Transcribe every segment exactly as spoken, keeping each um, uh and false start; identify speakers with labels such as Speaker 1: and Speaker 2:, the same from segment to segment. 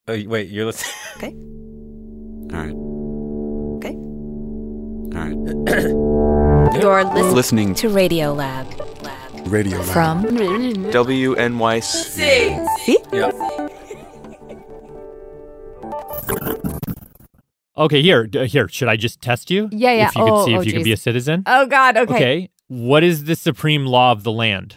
Speaker 1: Oh, wait, you're listening?
Speaker 2: Okay.
Speaker 1: All right.
Speaker 2: Okay.
Speaker 1: All right.
Speaker 2: You're lis-
Speaker 1: Listening
Speaker 2: to Radio Lab. Lab.
Speaker 3: Radio Lab.
Speaker 2: From
Speaker 1: W N Y C.
Speaker 2: See?
Speaker 1: Yeah.
Speaker 4: Okay, here, d- here. Should I just test you?
Speaker 5: Yeah, yeah.
Speaker 4: If you could
Speaker 5: Oh,
Speaker 4: see if
Speaker 5: oh,
Speaker 4: you could be
Speaker 5: geez.
Speaker 4: a citizen.
Speaker 5: Oh, God. Okay.
Speaker 4: Okay. What is the supreme law of the land?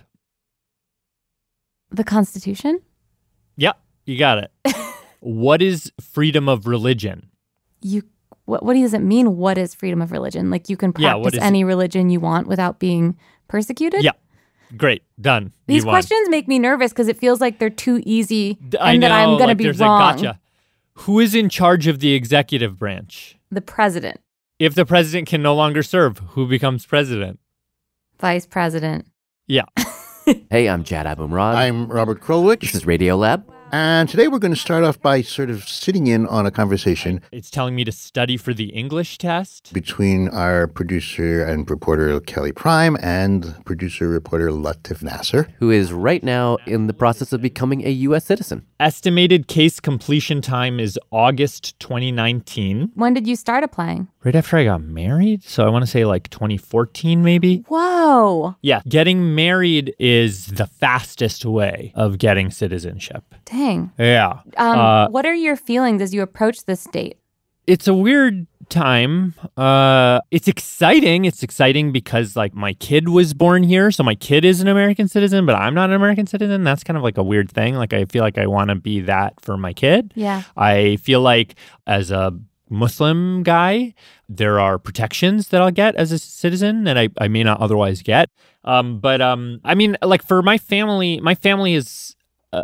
Speaker 5: The Constitution?
Speaker 4: Yeah, you got it. What is freedom of religion?
Speaker 5: You. What, what does it mean? What is freedom of religion? Like you can
Speaker 4: Yeah, what
Speaker 5: practice
Speaker 4: is
Speaker 5: any religion you want without being persecuted?
Speaker 4: Yeah. Great. Done.
Speaker 5: These
Speaker 4: You won.
Speaker 5: questions make me nervous because it feels like they're too easy
Speaker 4: D-
Speaker 5: and
Speaker 4: I know,
Speaker 5: that I'm going to
Speaker 4: like
Speaker 5: be
Speaker 4: there's
Speaker 5: wrong.
Speaker 4: A gotcha. Who is in charge of the executive branch?
Speaker 5: The president,
Speaker 4: If the president can no longer serve, who becomes president?
Speaker 5: vice president.
Speaker 4: Yeah.
Speaker 6: Hey, I'm Jad Abumrad.
Speaker 3: I'm Robert Krulwich,
Speaker 6: This is Radio Lab.
Speaker 3: and today we're going to start off by sort of sitting in on a conversation
Speaker 4: It's telling me to study for the English test.
Speaker 3: between our producer and reporter Kelly Prime and producer reporter Latif Nasser.
Speaker 6: Who is right now in the process of becoming a U S citizen.
Speaker 4: Estimated case completion time is August twenty nineteen.
Speaker 5: When did you start applying?
Speaker 4: Right after I got married. So I want to say like twenty fourteen, maybe.
Speaker 5: Whoa.
Speaker 4: Yeah. Getting married is the fastest way of getting citizenship.
Speaker 5: Dang.
Speaker 4: Yeah.
Speaker 5: Um,
Speaker 4: Uh,
Speaker 5: what are your feelings as you approach this date?
Speaker 4: It's a weird time. Uh, it's exciting. It's exciting because like my kid was born here. So my kid is an American citizen, but I'm not an American citizen. That's kind of like a weird thing. Like I feel like I want to be that for my kid.
Speaker 5: Yeah.
Speaker 4: I feel like as a Muslim guy, there are protections that I'll get as a citizen that I, I may not otherwise get. Um, but um, I mean, like for my family, my family is, uh,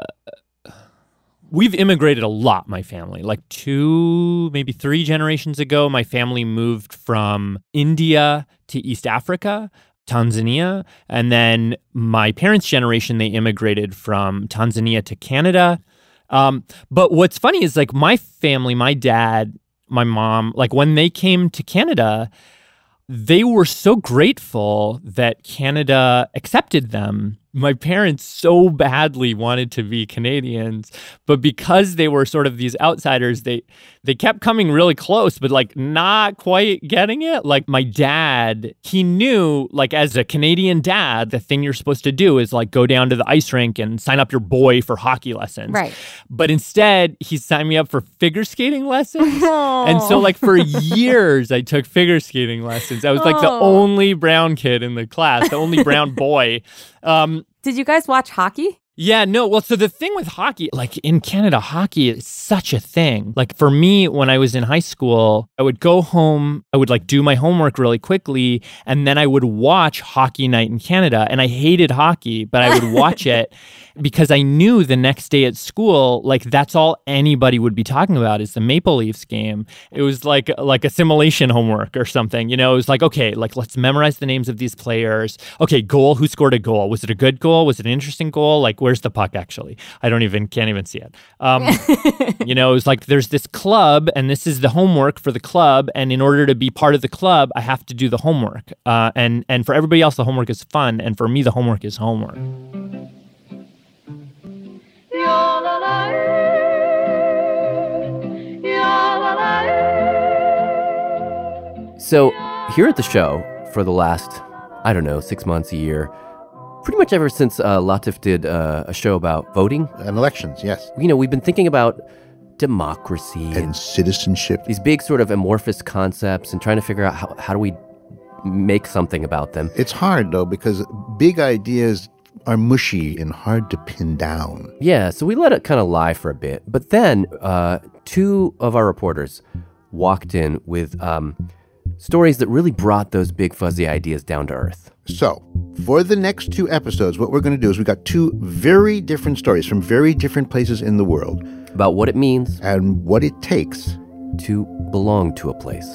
Speaker 4: we've immigrated a lot, my family. Like two, maybe three generations ago, my family moved from India to East Africa, Tanzania. And then my parents' generation, they immigrated from Tanzania to Canada. Um, but what's funny is like my family, my dad, my mom, like when they came to Canada, they were so grateful that Canada accepted them. My parents so badly wanted to be Canadians, but because they were sort of these outsiders, they they kept coming really close, but like not quite getting it. Like my dad, he knew like as a Canadian dad, the thing you're supposed to do is like go down to the ice rink and sign up your boy for hockey lessons.
Speaker 5: Right.
Speaker 4: But instead, he signed me up for figure skating lessons. And so like for years, I took figure skating lessons. I was like the
Speaker 5: Oh.
Speaker 4: only brown kid in the class, the only brown boy. Um,
Speaker 5: Did you guys watch hockey?
Speaker 4: yeah, no. Well, so the thing with hockey, like in Canada, hockey is such a thing. Like for me, when I was in high school, I would go home, I would like do my homework really quickly, and then I would watch Hockey Night in Canada. And I hated hockey, but I would watch it because I knew the next day at school, like that's all anybody would be talking about is the Maple Leafs game. It was like like assimilation homework or something. You know, it was like, okay, like let's memorize the names of these players. Okay, goal, who scored a goal? Was it a good goal? Was it an interesting goal? Like where's the puck actually? I don't even, can't even see it. Um, you know, it was like there's this club and this is the homework for the club. And in order to be part of the club, I have to do the homework. Uh, and, and for everybody else, the homework is fun. And for me, the homework is homework.
Speaker 6: So here at the show for the last, I don't know, six months, a year, pretty much ever since uh, Latif did uh, a show about voting,
Speaker 3: And elections, yes.
Speaker 6: you know, we've been thinking about democracy and,
Speaker 3: And citizenship.
Speaker 6: these big sort of amorphous concepts and trying to figure out how, how do we make something about them.
Speaker 3: It's hard, though, because big ideas are mushy and hard to pin down.
Speaker 6: Yeah, so we let it kind of lie for a bit. But then uh, two of our reporters walked in with um, stories that really brought those big fuzzy ideas down to earth.
Speaker 3: So, for the next two episodes, what we're going to do is we got two very different stories from very different places in the world
Speaker 6: About what it means
Speaker 3: and what it takes.
Speaker 6: to belong to a place.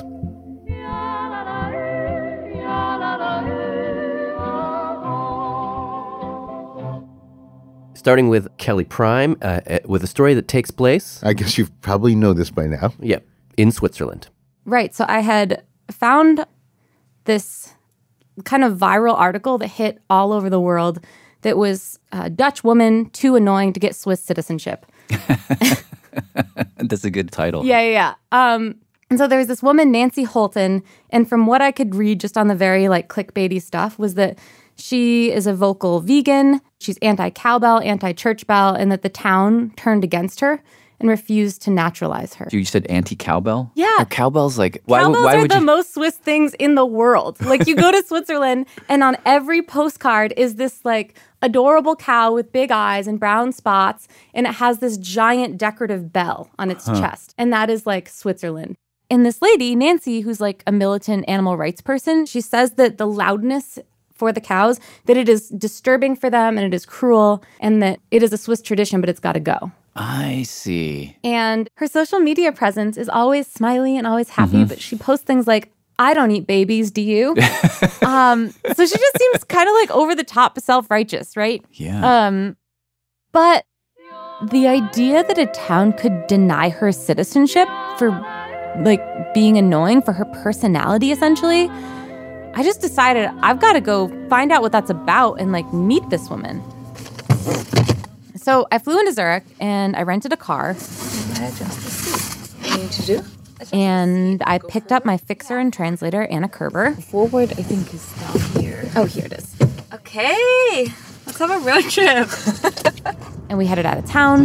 Speaker 6: Starting with Kelly Prime, uh, uh, with a story that takes place,
Speaker 3: I guess you probably know this by now.
Speaker 6: yeah, in Switzerland.
Speaker 5: Right. So I had found this kind of viral article that hit all over the world that was a Dutch woman too annoying to get Swiss citizenship.
Speaker 7: That's a good title.
Speaker 5: Yeah, yeah, yeah. Um, and so there was this woman, Nancy Holton, and from what I could read just on the very like clickbaity stuff was that she is a vocal vegan, she's anti-cowbell, anti-church bell, and that the town turned against her and refused to naturalize her.
Speaker 7: You said anti-cowbell?
Speaker 5: Yeah.
Speaker 7: Are cowbells like... Why,
Speaker 5: Cowbells
Speaker 7: why
Speaker 5: are
Speaker 7: would
Speaker 5: the
Speaker 7: you...
Speaker 5: most Swiss things in the world. Like, you go to Switzerland, and on every postcard is this, like, adorable cow with big eyes and brown spots, and it has this giant decorative bell on its huh. chest. And that is, like, Switzerland. And this lady, Nancy, who's, like, a militant animal rights person, she says that the loudness for the cows, that it is disturbing for them, and it is cruel, and that it is a Swiss tradition, but it's got to go.
Speaker 7: I see.
Speaker 5: And her social media presence is always smiley and always happy, mm-hmm. but she posts things like, I don't eat babies, do you? um, so she just seems kind of like over the top self-righteous, right?
Speaker 7: Yeah.
Speaker 5: Um, but the idea that a town could deny her citizenship for like being annoying, for her personality essentially, I just decided I've got to go find out what that's about and like meet this woman. So I flew into Zurich and I rented a car. And I picked up my fixer and translator, Anna Kerber.
Speaker 2: Forward, I think, is down here.
Speaker 5: Oh, here it is. Okay, let's have a road trip. And we headed out of town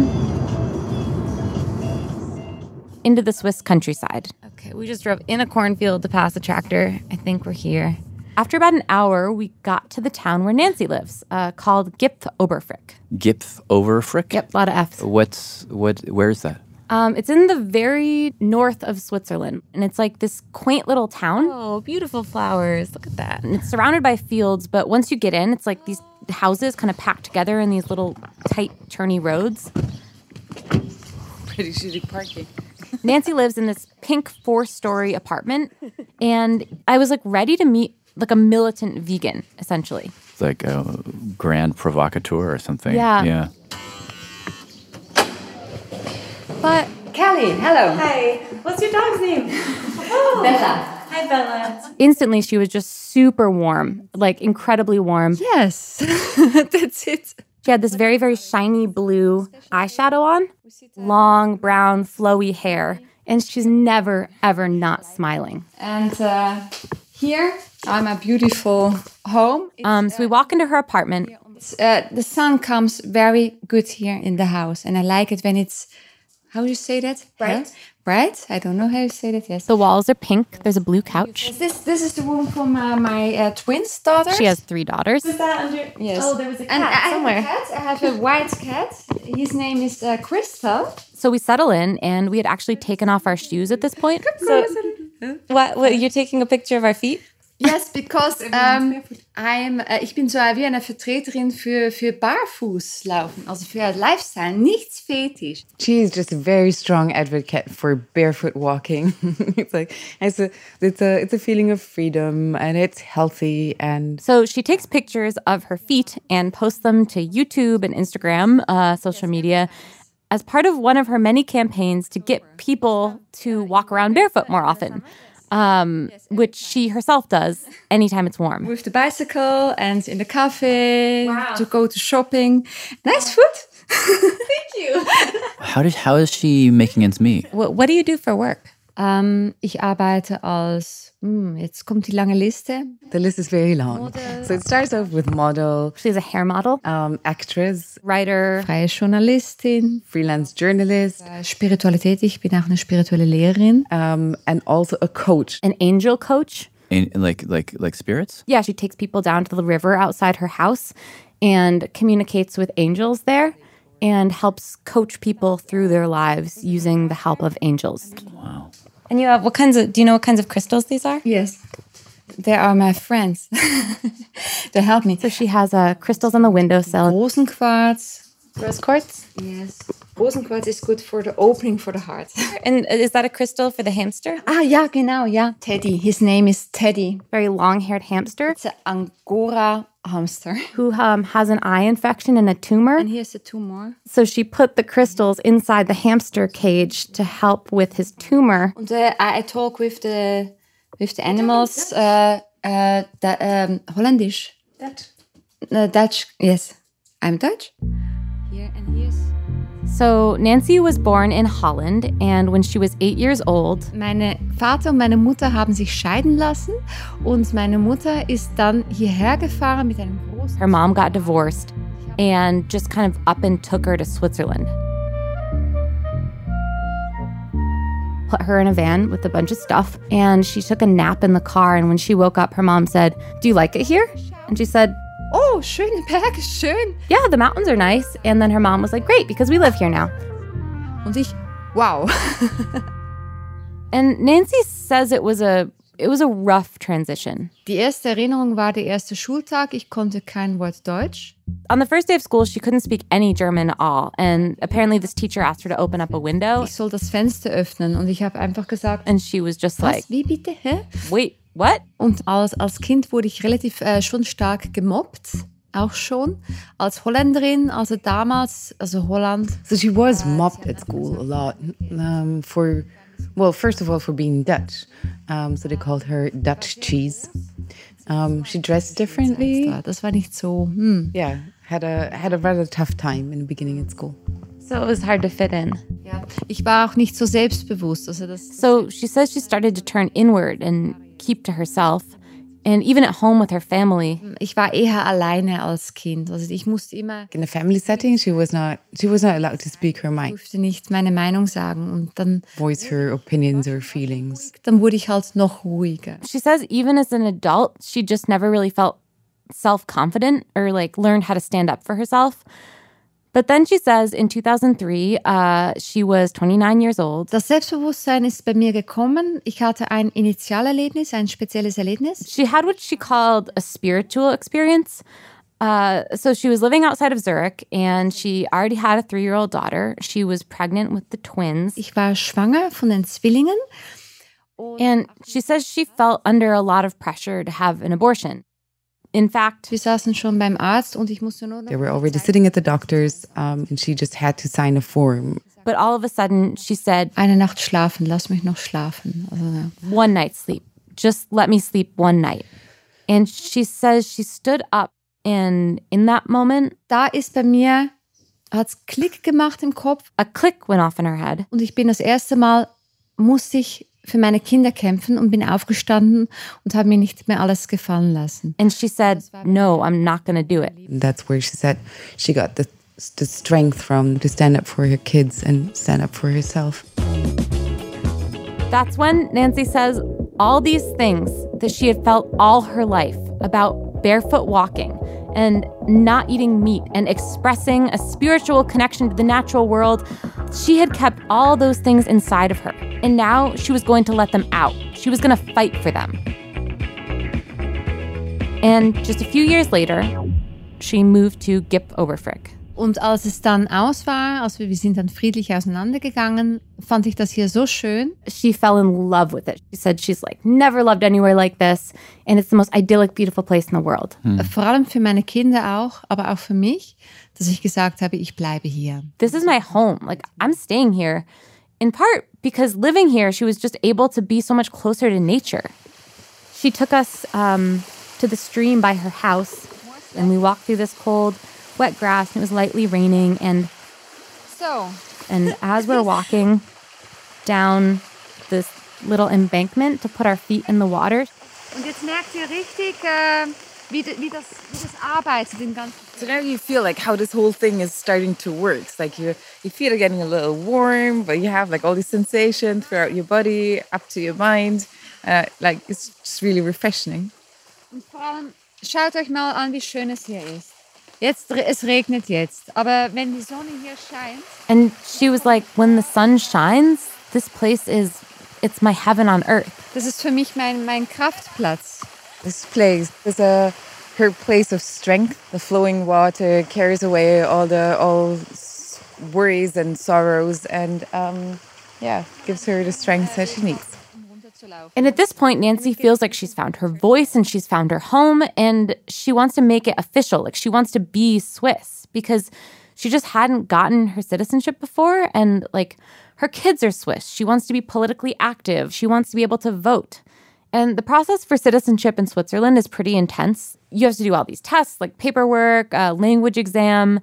Speaker 5: into the Swiss countryside. Okay, we just drove in a cornfield to pass a tractor. I think we're here. After about an hour, we got to the town where Nancy lives, uh, called Gipf Oberfrick.
Speaker 7: Gipf Oberfrick?
Speaker 5: Yep, a lot of F's.
Speaker 7: What's, what, where is that?
Speaker 5: Um, it's in the very north of Switzerland, and it's like this quaint little town.
Speaker 2: Oh, beautiful flowers. Look at that.
Speaker 5: And it's surrounded by fields, but once you get in, it's like these houses kind of packed together in these little tight, turny roads.
Speaker 2: Pretty shitty parking.
Speaker 5: Nancy lives in this pink four-story apartment, and I was like ready to meet like a militant vegan, essentially.
Speaker 7: It's like a grand provocateur or something.
Speaker 5: Yeah.
Speaker 7: Yeah.
Speaker 5: But
Speaker 8: Kelly, hello.
Speaker 5: Hi. What's your dog's name?
Speaker 8: Oh. Bella.
Speaker 5: Hi, Bella. Instantly, she was just super warm, like incredibly warm.
Speaker 2: Yes, that's it.
Speaker 5: She had this very, very shiny blue eyeshadow on, long, brown, flowy hair, and she's never, ever not smiling.
Speaker 8: And uh, here, I'm a beautiful home.
Speaker 5: Um, so we walk into her apartment.
Speaker 8: It's, uh, the sun comes very good here in the house, and I like it when it's, how do you say that?
Speaker 5: Bright.
Speaker 8: Huh? Bright? I don't know how you say that, yes.
Speaker 5: The walls are pink. There's a blue couch.
Speaker 8: This this is the room for my, my uh, twins' daughters.
Speaker 5: She has three daughters.
Speaker 8: Is that under? Yes.
Speaker 5: Oh, there was a cat
Speaker 8: and I
Speaker 5: somewhere.
Speaker 8: have a cat. I have a white cat. His name is uh, Crystal.
Speaker 5: So we settle in, and we had actually taken off our shoes at this point. So, what, what? You're taking a picture of our feet?
Speaker 8: Yes, because um, I'm, uh, ich bin so wie eine Vertreterin für, für Barfußlaufen, also für Lifestyle, nichts Fetisch.
Speaker 2: She is just a very strong advocate for barefoot walking. It's like it's a it's a it's a feeling of freedom, and it's healthy. And
Speaker 5: so she takes pictures of her feet and posts them to YouTube and Instagram, uh, social media, as part of one of her many campaigns to get people to walk around barefoot more often. Um, which she herself does anytime it's warm.
Speaker 8: With the bicycle and in the cafe,
Speaker 5: wow.
Speaker 8: to go to shopping. Nice food.
Speaker 5: Thank you.
Speaker 7: How did how is she making ends meet?
Speaker 5: What, what do you do for work?
Speaker 8: Um, ich arbeite als, mm, jetzt kommt die lange Liste.
Speaker 2: The list is very long. Model. So it starts off with model.
Speaker 5: She's a hair model.
Speaker 2: Um, actress.
Speaker 5: Writer.
Speaker 8: Freie Journalistin.
Speaker 2: Freelance journalist.
Speaker 8: Uh, Spiritualität, ich bin auch eine spirituelle Lehrerin.
Speaker 2: Um, and also a coach.
Speaker 5: An angel coach.
Speaker 7: In, like like like spirits?
Speaker 5: Yeah, she takes people down to the river outside her house and communicates with angels there and helps coach people through their lives using the help of angels.
Speaker 7: Wow.
Speaker 5: And you have what kinds of, do you know what kinds of crystals these are?
Speaker 8: Yes. They are my friends. They help me.
Speaker 5: So she has uh, crystals on the windowsill.
Speaker 8: Rosenquartz.
Speaker 5: Rose quartz?
Speaker 8: Yes. Rosenquartz is good for the opening for the heart.
Speaker 5: And is that a crystal for the hamster?
Speaker 8: Ah, ja, genau, ja. Teddy. His name is Teddy.
Speaker 5: Very long-haired hamster.
Speaker 8: It's an Angora hamster.
Speaker 5: Who um, has an eye infection and a tumor.
Speaker 8: And here's a tumor.
Speaker 5: So she put the crystals inside the hamster cage to help with his tumor.
Speaker 8: And uh, I, I talk with the with the animals. Uh, uh, the, um, Holländisch. Dutch. Uh, Dutch, yes. I'm Dutch. Here and here's
Speaker 5: So Nancy was born in Holland, and when she was eight years old,
Speaker 8: Meine Vater und meine Mutter haben sich scheiden lassen und meine Mutter ist dann hierher gefahren mit einem großen...
Speaker 5: her mom got divorced and just kind of up and took her to Switzerland. Put her in a van with a bunch of stuff, and she took a nap in the car, and when she woke up, her mom said, "Do you like it here?" And she said,
Speaker 8: Oh, schöne Berge, schön.
Speaker 5: "Yeah, the mountains are nice." And then her mom was like, "Great, because we live here now."
Speaker 8: Und ich, wow.
Speaker 5: And Nancy says it was a it was a rough transition.
Speaker 8: Die erste Erinnerung war der erste Schultag. Ich konnte kein Wort Deutsch.
Speaker 5: On the first day of school, she couldn't speak any German at all. And apparently this teacher asked her to open up a window.
Speaker 8: Ich soll das Fenster öffnen und ich habe einfach gesagt,
Speaker 5: And she was just
Speaker 8: was,
Speaker 5: like,
Speaker 8: wie bitte, hä?
Speaker 5: wait, what?
Speaker 8: Und als, als Kind wurde ich relativ äh, schon stark gemobbt. Auch schon. Als Holländerin, also damals, also Holland.
Speaker 2: So she was mobbed at school a lot um, for, well, first of all, for being Dutch. Um, so they called her Dutch cheese. Um, she dressed differently.
Speaker 8: Das war nicht so, hm.
Speaker 2: Yeah, had a had a rather tough time in the beginning at school.
Speaker 5: So it was hard to fit in.
Speaker 8: Ja. Ich war auch nicht so selbstbewusst. Also das,
Speaker 5: So she says she started to turn inward and keep to herself. And even at home with her family,
Speaker 8: ich war eher alleine als Kind. Also ich musste immer,
Speaker 2: In a family setting, she was not she was not allowed to speak her
Speaker 8: ich
Speaker 2: mind,
Speaker 8: durfte nicht meine Meinung sagen. Und dann,
Speaker 2: voice her opinions or feelings.
Speaker 8: dann wurde ich halt noch ruhiger.
Speaker 5: she says even as an adult, she just never really felt self-confident or like learned how to stand up for herself. But then she says in two thousand three, uh, she was twenty-nine years old.
Speaker 8: Das Selbstbewusstsein ist bei mir gekommen. Ich hatte ein Initialerlebnis, ein spezielles Erlebnis.
Speaker 5: She had what she called a spiritual experience. Uh, so she was living outside of Zurich, and she already had a three-year-old daughter. She was pregnant with the twins.
Speaker 8: Ich war schwanger von den Zwillingen.
Speaker 5: And she says she felt under a lot of pressure to have an abortion. In fact,
Speaker 8: Wir saßen schon beim Arzt und ich musste nur noch
Speaker 2: They were already sitting at the doctor's, um, and she just had to sign a form.
Speaker 5: but all of a sudden, she said,
Speaker 8: eine Nacht schlafen, lass mich noch schlafen. Also, ja.
Speaker 5: one night sleep. Just let me sleep one night. And she says she stood up, and in that moment,
Speaker 8: Da ist bei mir, hat's Klick gemacht im Kopf
Speaker 5: a click went off in her head.
Speaker 8: und ich bin das erste Mal, musste ich für meine Kinder kämpfen und bin aufgestanden und habe mir nicht mehr alles gefallen lassen.
Speaker 5: And she said, no, I'm not going to do it.
Speaker 2: And that's where she said she got the the strength from to stand up for her kids and stand up for herself.
Speaker 5: That's when Nancy says all these things that she had felt all her life about barefoot walking and not eating meat and expressing a spiritual connection to the natural world, she had kept all those things inside of her. And now she was going to let them out. She was going to fight for them. And just a few years later, she moved to Gip Oberfrick.
Speaker 8: Und als es dann aus war, also wir sind dann friedlich auseinandergegangen, fand ich das hier so schön.
Speaker 5: She fell in love with it. She said she's like never loved anywhere like this, and it's the most idyllic, beautiful place in the world.
Speaker 8: Vor allem für meine Kinder auch, aber auch für mich, dass ich gesagt habe, ich bleibe hier.
Speaker 5: This is my home. Like, I'm staying here, in part because living here, she was just able to be so much closer to nature. She took us um, to the stream by her house, and we walked through this cold, wet grass, and it was lightly raining. And
Speaker 8: So,
Speaker 5: and as we're walking down this little embankment to put our feet in the water,
Speaker 8: und jetzt merkt ihr richtig, äh, wie, wie, das, wie das arbeitet. Den ganzen
Speaker 9: So now you feel like how this whole thing is starting to work. It's like you you feel it getting a little warm, but you have like all these sensations throughout your body, up to your mind. Uh, like it's just really refreshing.
Speaker 8: Und vor allem, schaut euch mal an, wie schön es hier ist. Jetzt, es regnet jetzt, aber wenn die Sonne hier scheint,
Speaker 5: and she was like, when the sun shines, this place is, it's my heaven on earth.
Speaker 8: das ist für mich mein, mein Kraftplatz.
Speaker 9: This place is a her place of strength. The flowing water carries away all the all s- worries and sorrows, and um, yeah, gives her the strength that she needs.
Speaker 5: And at this point, Nancy feels like she's found her voice and she's found her home, and she wants to make it official. Like, she wants to be Swiss because she just hadn't gotten her citizenship before. And like, her kids are Swiss. She wants to be politically active. She wants to be able to vote. And the process for citizenship in Switzerland is pretty intense. You have to do all these tests, like paperwork, a language exam.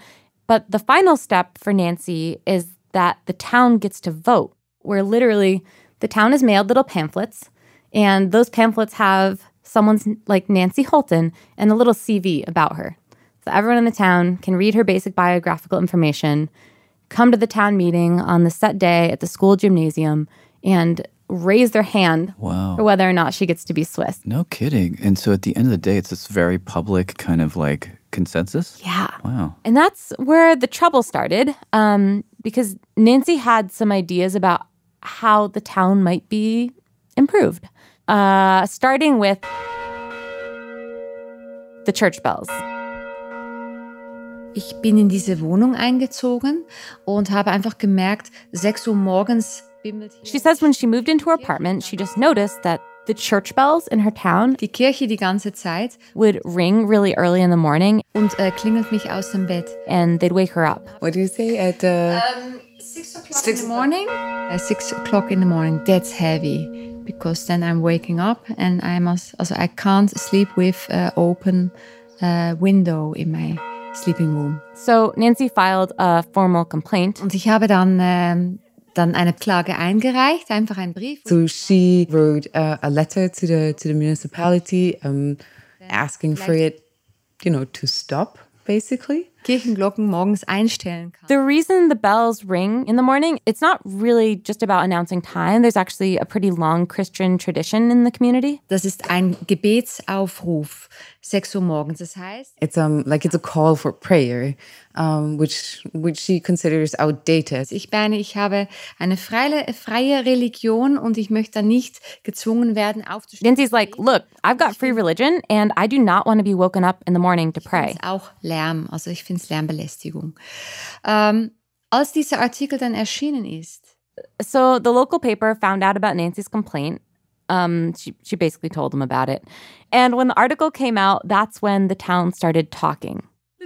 Speaker 5: But the final step for Nancy is that the town gets to vote, where literally the town is mailed little pamphlets, and those pamphlets have someone's like Nancy Holton and a little C V about her. So everyone in the town can read her basic biographical information, come to the town meeting on the set day at the school gymnasium, and raise their hand
Speaker 7: Wow.
Speaker 5: for whether or not she gets to be Swiss.
Speaker 7: No kidding. And so at the end of the day, it's this very public kind of like consensus?
Speaker 5: Yeah.
Speaker 7: Wow.
Speaker 5: And that's where the trouble started, um, because Nancy had some ideas about how the town might be improved, uh, starting with the church bells.
Speaker 8: Ich bin in diese Wohnung eingezogen und habe einfach gemerkt, sechs Uhr morgens bimmelt hier
Speaker 5: She says when she moved into her apartment, she just noticed that the church bells in her town
Speaker 8: die Kirche die ganze Zeit
Speaker 5: would ring really early in the morning,
Speaker 8: und äh, klingelt mich aus dem Bett.
Speaker 5: and they'd wake her up.
Speaker 2: What do you say at uh,
Speaker 8: Six o'clock in the morning? Uh, six o'clock in the morning, that's heavy. Because then I'm waking up and I must, also I can't sleep with uh, open uh, window in my sleeping room.
Speaker 5: So Nancy filed a formal complaint.
Speaker 8: Und ich habe dann, ähm, dann eine Klage eingereicht, einfach einen Brief.
Speaker 2: So she wrote uh, a letter to the to the municipality, um, asking for it, you know, to stop, basically.
Speaker 8: Kirchenglocken morgens einstellen kann.
Speaker 5: The reason the bells ring in the morning, it's not really just about announcing time. There's actually a pretty long Christian tradition in the community.
Speaker 8: Das ist ein Gebetsaufruf, sechs Uhr morgens. Das heißt,
Speaker 2: It's um like it's a call for prayer, um, which which she considers outdated.
Speaker 8: ich meine, ich habe eine freie, freie Religion und ich möchte da nicht gezwungen werden, aufzustehen.
Speaker 5: Nancy's like, look, I've got free religion and I do not want to be woken up in the morning to pray.
Speaker 8: Auch Lärm, also ich finde es Lärmbelästigung. Ähm, als dieser Artikel dann erschienen ist,
Speaker 5: So the local paper found out about Nancy's complaint. Um, she, she basically told them about it. And when the article came out, that's when the town started talking.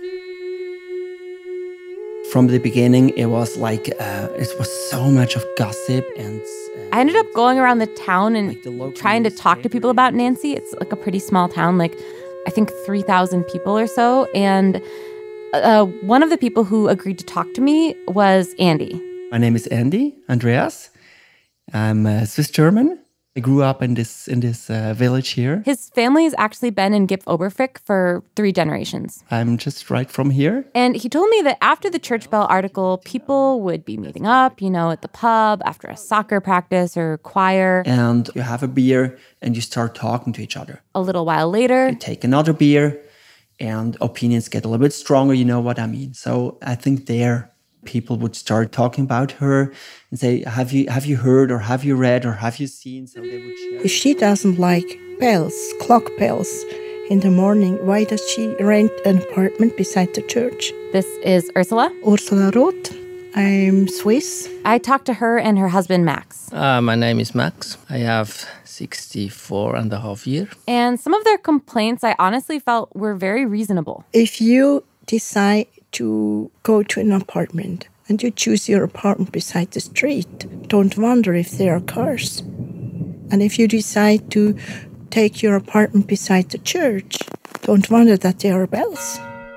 Speaker 10: From the beginning, it was like, uh, it was so much of gossip and... Uh,
Speaker 5: I ended up going around the town and
Speaker 10: Like the local
Speaker 5: trying to talk to people about Nancy. It's like a pretty small town, like I think three thousand people or so. And uh, one of the people who agreed to talk to me was Andy.
Speaker 10: My name is Andy Andreas. I'm uh, Swiss German. I grew up in this in this uh, village here.
Speaker 5: His family has actually been in Gif Oberfrick for three generations.
Speaker 10: I'm just right from here.
Speaker 5: And he told me that after the church bell article, people would be meeting up, you know, at the pub after a soccer practice or choir.
Speaker 10: And you have a beer and you start talking to each other.
Speaker 5: A little while later,
Speaker 10: You take another beer and opinions get a little bit stronger, you know what I mean. So I think there people would start talking about her and say, have you have you heard or have you read or have you seen? So they would share.
Speaker 11: If she doesn't like bells, clock bells in the morning, why does she rent an apartment beside the church?
Speaker 5: this is Ursula.
Speaker 11: Ursula Roth. I'm Swiss.
Speaker 5: I talked to her and her husband, Max.
Speaker 12: Uh, my name is Max. I have sixty-four and a half years.
Speaker 5: And some of their complaints I honestly felt were very reasonable.
Speaker 11: If you decide to go to an apartment and you choose your apartment beside the street, don't wonder if there are cars. And if you decide to take your apartment beside the church, don't wonder that there are bells.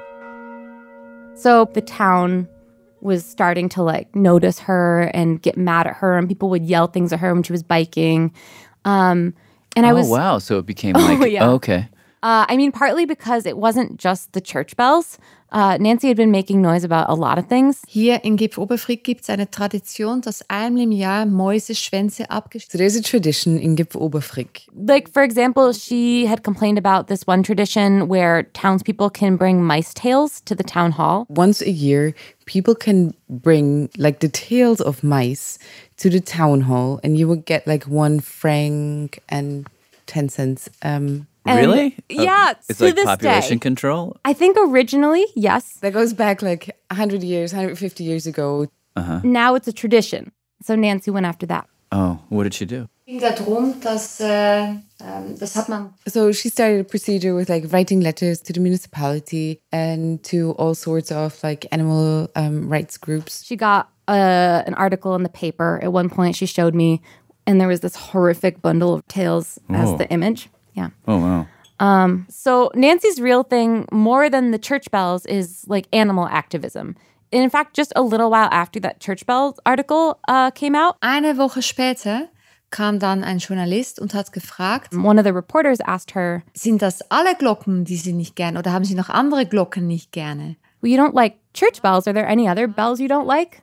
Speaker 5: So the town was starting to like notice her and get mad at her, and people would yell things at her when she was biking. Um, and I
Speaker 7: oh,
Speaker 5: was
Speaker 7: wow. So it became
Speaker 5: Oh,
Speaker 7: like,
Speaker 5: yeah.
Speaker 7: oh, okay.
Speaker 5: Uh, I mean, partly because it wasn't just the church bells. Uh, Nancy had been making noise about a lot of things.
Speaker 8: hier in Gif Oberfrick gibt es eine Tradition, dass einmal im Jahr Mäuseschwänze abgeschnitten
Speaker 2: So there's a tradition in Gif Oberfrick.
Speaker 5: Like, for example, she had complained about this one tradition where townspeople can bring mice tails to the town hall.
Speaker 2: Once a year, people can bring like the tails of mice to the town hall, and you would get like one franc and ten cents. Um,
Speaker 5: And-
Speaker 7: Really? Oh,
Speaker 5: yeah,
Speaker 7: It's
Speaker 5: to
Speaker 7: like
Speaker 5: this
Speaker 7: population
Speaker 5: day.
Speaker 7: control?
Speaker 5: I think originally, yes.
Speaker 2: that goes back like one hundred years, one hundred fifty years ago.
Speaker 7: Uh-huh.
Speaker 5: Now it's a tradition. So Nancy went after that.
Speaker 7: Oh, what did she do?
Speaker 8: Es ging darum, dass äh, ähm, das hat man
Speaker 2: So she started a procedure with like writing letters to the municipality and to all sorts of like animal um, rights groups.
Speaker 5: She got uh, an article in the paper. At one point, she showed me, and there was this horrific bundle of tails as
Speaker 7: Oh.
Speaker 5: the image. Yeah.
Speaker 7: Oh, wow.
Speaker 5: Um, so Nancy's real thing, more than the church bells, is like animal activism. in fact, just a little while after that Church Bells article uh, came out,
Speaker 8: Eine Woche später kam dann ein Journalist und hat gefragt,
Speaker 5: one of the reporters asked her,
Speaker 8: sind das alle Glocken, die Sie nicht gerne, oder haben Sie noch andere Glocken nicht gerne?
Speaker 5: well, you don't like church bells. Are there any other bells you don't like?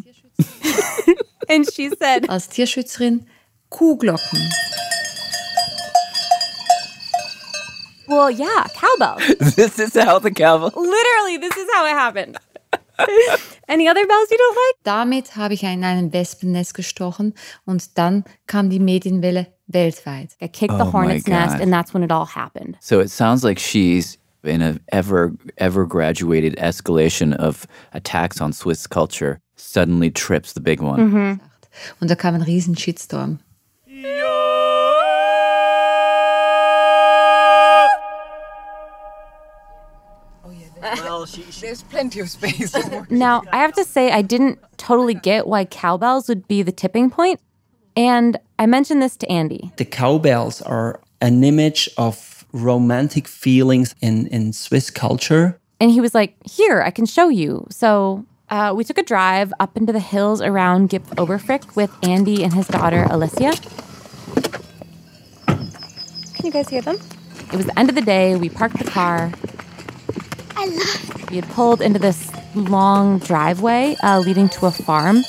Speaker 5: And she said,
Speaker 8: Als Tierschützerin, Kuhglocken.
Speaker 5: well, yeah, cowbells.
Speaker 12: This is how the cowbell.
Speaker 5: Literally, this is how it happened. Any other bells you don't like?
Speaker 8: Damit habe ich in einem Wespennest gestochen und dann kam die Medienwelle weltweit.
Speaker 5: I kicked
Speaker 7: Oh
Speaker 5: the
Speaker 7: my
Speaker 5: hornet's nest,
Speaker 7: God.
Speaker 5: and that's when it all happened.
Speaker 7: So it sounds like she's in a ever ever graduated escalation of attacks on Swiss culture. Suddenly trips the big one.
Speaker 5: Mm-hmm.
Speaker 8: Und da kam ein riesen Shitstorm.
Speaker 12: Well, she, she,
Speaker 9: There's plenty of space.
Speaker 5: Now, I have to say, I didn't totally get why cowbells would be the tipping point. And I mentioned this to Andy.
Speaker 10: The cowbells are an image of romantic feelings in, in Swiss culture.
Speaker 5: And he was like, here, I can show you. So uh, we took a drive up into the hills around Gip Oberfrick with Andy and his daughter, Alicia. Can you guys hear them? It was the end of the day. We parked the car.
Speaker 13: I love it.
Speaker 5: We had pulled into this long driveway uh, leading to a farm.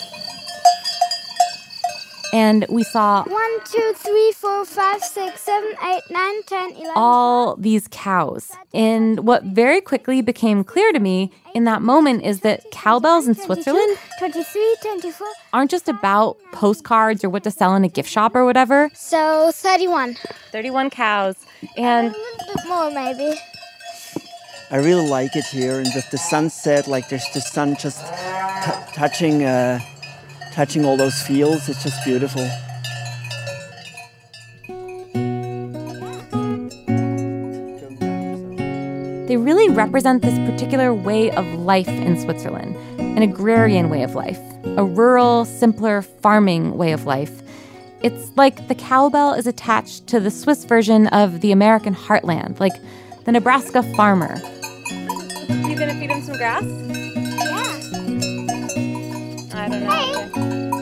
Speaker 5: And we saw
Speaker 13: One, two, three, four, five, six, seven, eight, nine, ten, eleven.
Speaker 5: all these cows. And what very quickly became clear to me in that moment is that cowbells in Switzerland
Speaker 13: twenty-three, twenty-four.
Speaker 5: aren't just about postcards or what to sell in a gift shop or whatever.
Speaker 13: So thirty-one.
Speaker 5: thirty-one cows. And
Speaker 13: A little bit more, maybe.
Speaker 10: I really like it here, and with the sunset, like there's the sun just t- touching, uh, touching all those fields. It's just beautiful.
Speaker 5: they really represent this particular way of life in Switzerland, an agrarian way of life, a rural, simpler farming way of life. It's like the cowbell is attached to the Swiss version of the American heartland, like the Nebraska farmer. You gonna feed him some grass?
Speaker 13: Yeah.
Speaker 5: I don't know.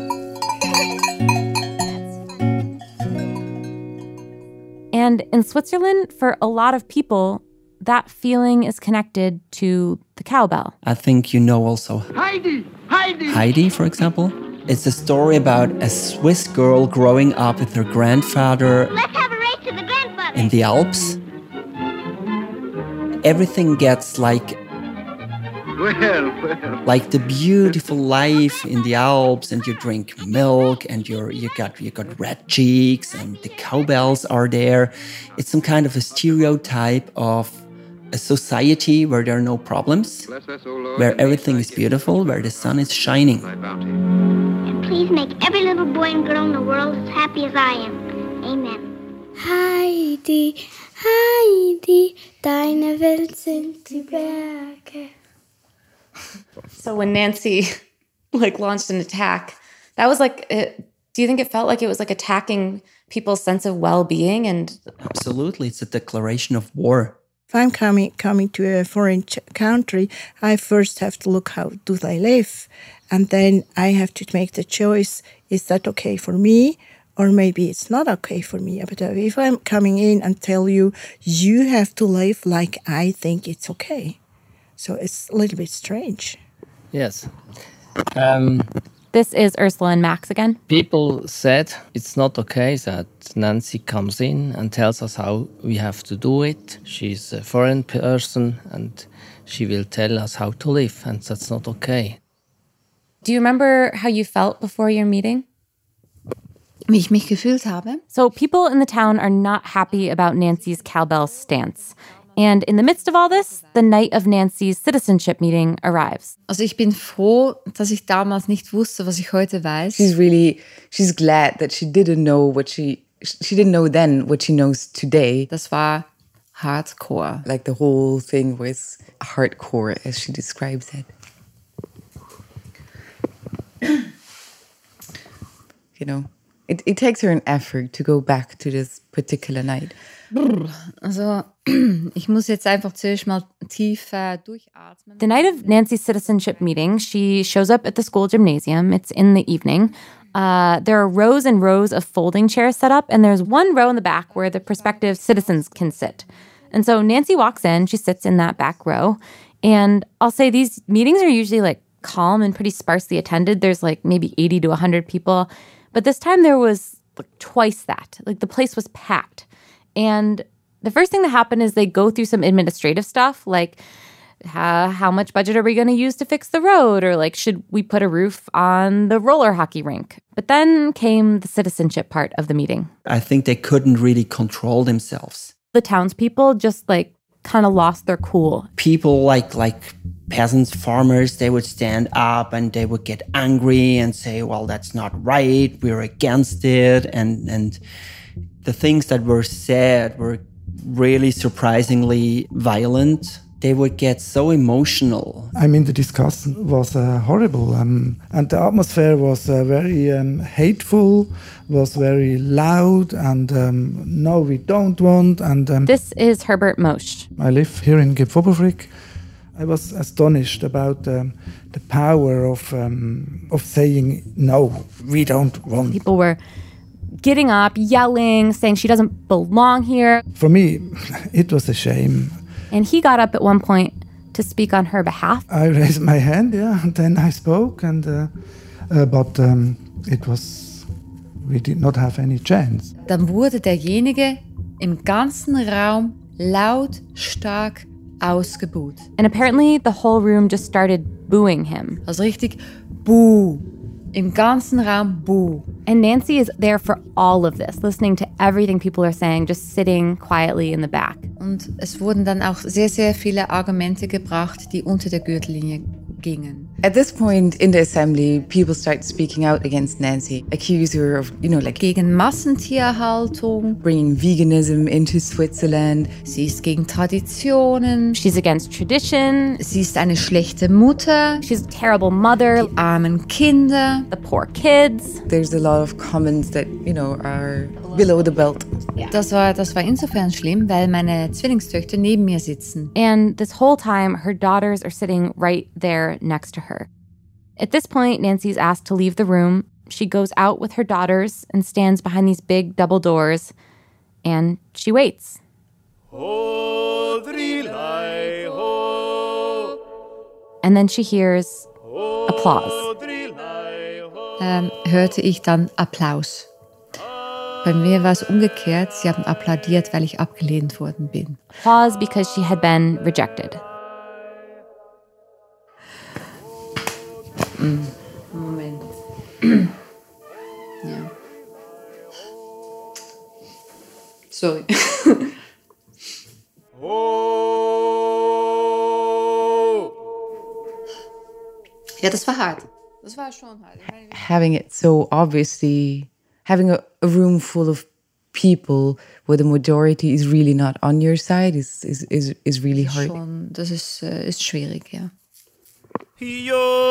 Speaker 5: And in Switzerland, for a lot of people, that feeling is connected to the cowbell.
Speaker 10: I think you know also
Speaker 14: Heidi! Heidi!
Speaker 10: Heidi, for example. It's a story about a Swiss girl growing up with her grandfather
Speaker 13: Let's have a race to the grandfather.
Speaker 10: in the Alps. Everything gets like
Speaker 14: Well, well.
Speaker 10: like the beautiful life in the Alps, and you drink milk, and you're you got you got red cheeks, and the cowbells are there. It's some kind of a stereotype of a society where there are no problems,
Speaker 14: Bless us, O Lord,
Speaker 10: where
Speaker 14: and
Speaker 10: everything is beautiful, where the sun is shining.
Speaker 14: thy bounty.
Speaker 13: And please make every little boy and girl in the world as happy as I am. Amen. Heidi, Heidi, deine Welt sind die Berge.
Speaker 5: So when Nancy like launched an attack, that was like, it, do you think it felt like it was like attacking people's sense of well-being? And
Speaker 10: Absolutely, it's a declaration of war.
Speaker 11: If I'm coming coming to a foreign ch- country, I first have to look how do they live, and then I have to make the choice: is that okay for me, or maybe it's not okay for me? But if I'm coming in and tell you you have to live like I think it's okay, so it's a little bit strange.
Speaker 12: Yes. Um,
Speaker 5: this is Ursula and Max again.
Speaker 12: people said it's not okay that Nancy comes in and tells us how we have to do it. She's a foreign person and she will tell us how to live, and that's not okay.
Speaker 5: Do you remember how you felt before your meeting?
Speaker 8: Wie ich mich gefühlt habe?
Speaker 5: So people in the town are not happy about Nancy's cowbell stance. And in the midst of all this, the night of Nancy's citizenship meeting arrives.
Speaker 8: Also ich bin froh, dass ich damals nicht wusste, was ich heute weiß.
Speaker 2: She's really, she's glad that she didn't know what she, she didn't know then what she knows today.
Speaker 8: Das war hardcore.
Speaker 2: Like the whole thing was hardcore, as she describes it. You know, It, it takes her an effort to go back to this particular night.
Speaker 8: Also, ich muss jetzt einfach zuerst mal tief äh, durchatmen.
Speaker 5: The night of Nancy's citizenship meeting, she shows up at the school gymnasium. It's in the evening. Uh, there are rows and rows of folding chairs set up, and there's one row in the back where the prospective citizens can sit. And so Nancy walks in, she sits in that back row, and I'll say these meetings are usually like calm and pretty sparsely attended. There's like maybe eighty to one hundred people, but this time there was like twice that. Like the place was packed. And the first thing that happened is they go through some administrative stuff, like how, how much budget are we going to use to fix the road? Or like, should we put a roof on the roller hockey rink? But then came the citizenship part of the meeting.
Speaker 10: I think they couldn't really control themselves.
Speaker 5: The townspeople just like kind of lost their cool.
Speaker 10: People like like peasants, farmers, they would stand up and they would get angry and say, well, that's not right. We're against it. And, and the things that were said were really surprisingly violent. They would get so emotional.
Speaker 15: I mean, the discussion was uh, horrible. Um, and the atmosphere was uh, very um, hateful, was very loud, and um, no, we don't want. And um,
Speaker 5: This is Herbert Mosch.
Speaker 15: I live here in Gipfobelfrick. I was astonished about um, the power of um, of saying, no, we don't want.
Speaker 5: People were getting up, yelling, saying she doesn't belong here.
Speaker 15: For me, it was a shame.
Speaker 5: And he got up at one point to speak on her behalf.
Speaker 15: I raised my hand, yeah, and then I spoke, and uh, uh, but um, it was, we did not have any chance.
Speaker 8: Dann wurde derjenige im ganzen Raum lautstark ausgebuht.
Speaker 5: And apparently the whole room just started booing him.
Speaker 8: Also richtig Buh. Im ganzen Raum Buh.
Speaker 5: And Nancy is there for all of this, listening to everything people are saying, just sitting quietly in the back.
Speaker 8: Und es wurden dann auch sehr, sehr viele Argumente gebracht, die unter der Gürtellinie gingen.
Speaker 2: At this point in the assembly, people start speaking out against Nancy, accuse her of, you know, like
Speaker 8: gegen Massentierhaltung,
Speaker 2: bringing veganism into Switzerland.
Speaker 8: Sie ist gegen Traditionen.
Speaker 5: She's against tradition.
Speaker 8: Sie ist eine schlechte Mutter.
Speaker 5: She's a terrible mother.
Speaker 8: Die armen Kinder.
Speaker 5: The poor kids.
Speaker 2: There's a lot of comments that, you know, are below the belt.
Speaker 8: Yeah. Das war, das war insofern schlimm, weil meine Zwillingstöchter neben mir sitzen.
Speaker 5: And this whole time, her daughters are sitting right there next to her. At this point, Nancy's asked to leave the room. She goes out with her daughters and stands behind these big double doors, and she waits. And then she hears applause.
Speaker 8: Ähm, hörte ich dann Applaus. Bei mir war es umgekehrt. Sie haben applaudiert, weil ich abgelehnt worden bin.
Speaker 5: Applause because she had been rejected.
Speaker 8: Moment. Ja. Sorry. Ja, das war hart. Das war schon hart.
Speaker 2: Having it so obviously, having a, a room full of people where the majority is really not on your side is is is, is really hard.
Speaker 8: Schon, das ist, äh, ist schwierig, ja. I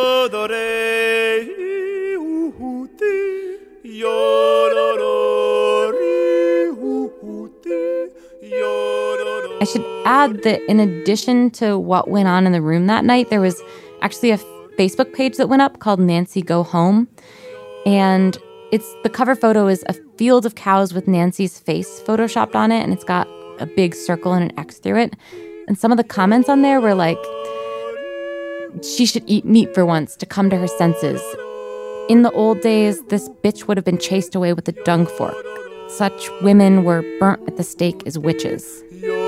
Speaker 5: should add that in addition to what went on in the room that night, there was actually a Facebook page that went up called Nancy Go Home. And it's the cover photo is a field of cows with Nancy's face photoshopped on it, and it's got a big circle and an X through it. And some of the comments on there were like, she should eat meat for once to come to her senses. In the old days, this bitch would have been chased away with a dung fork. Such women were burnt at the stake as witches.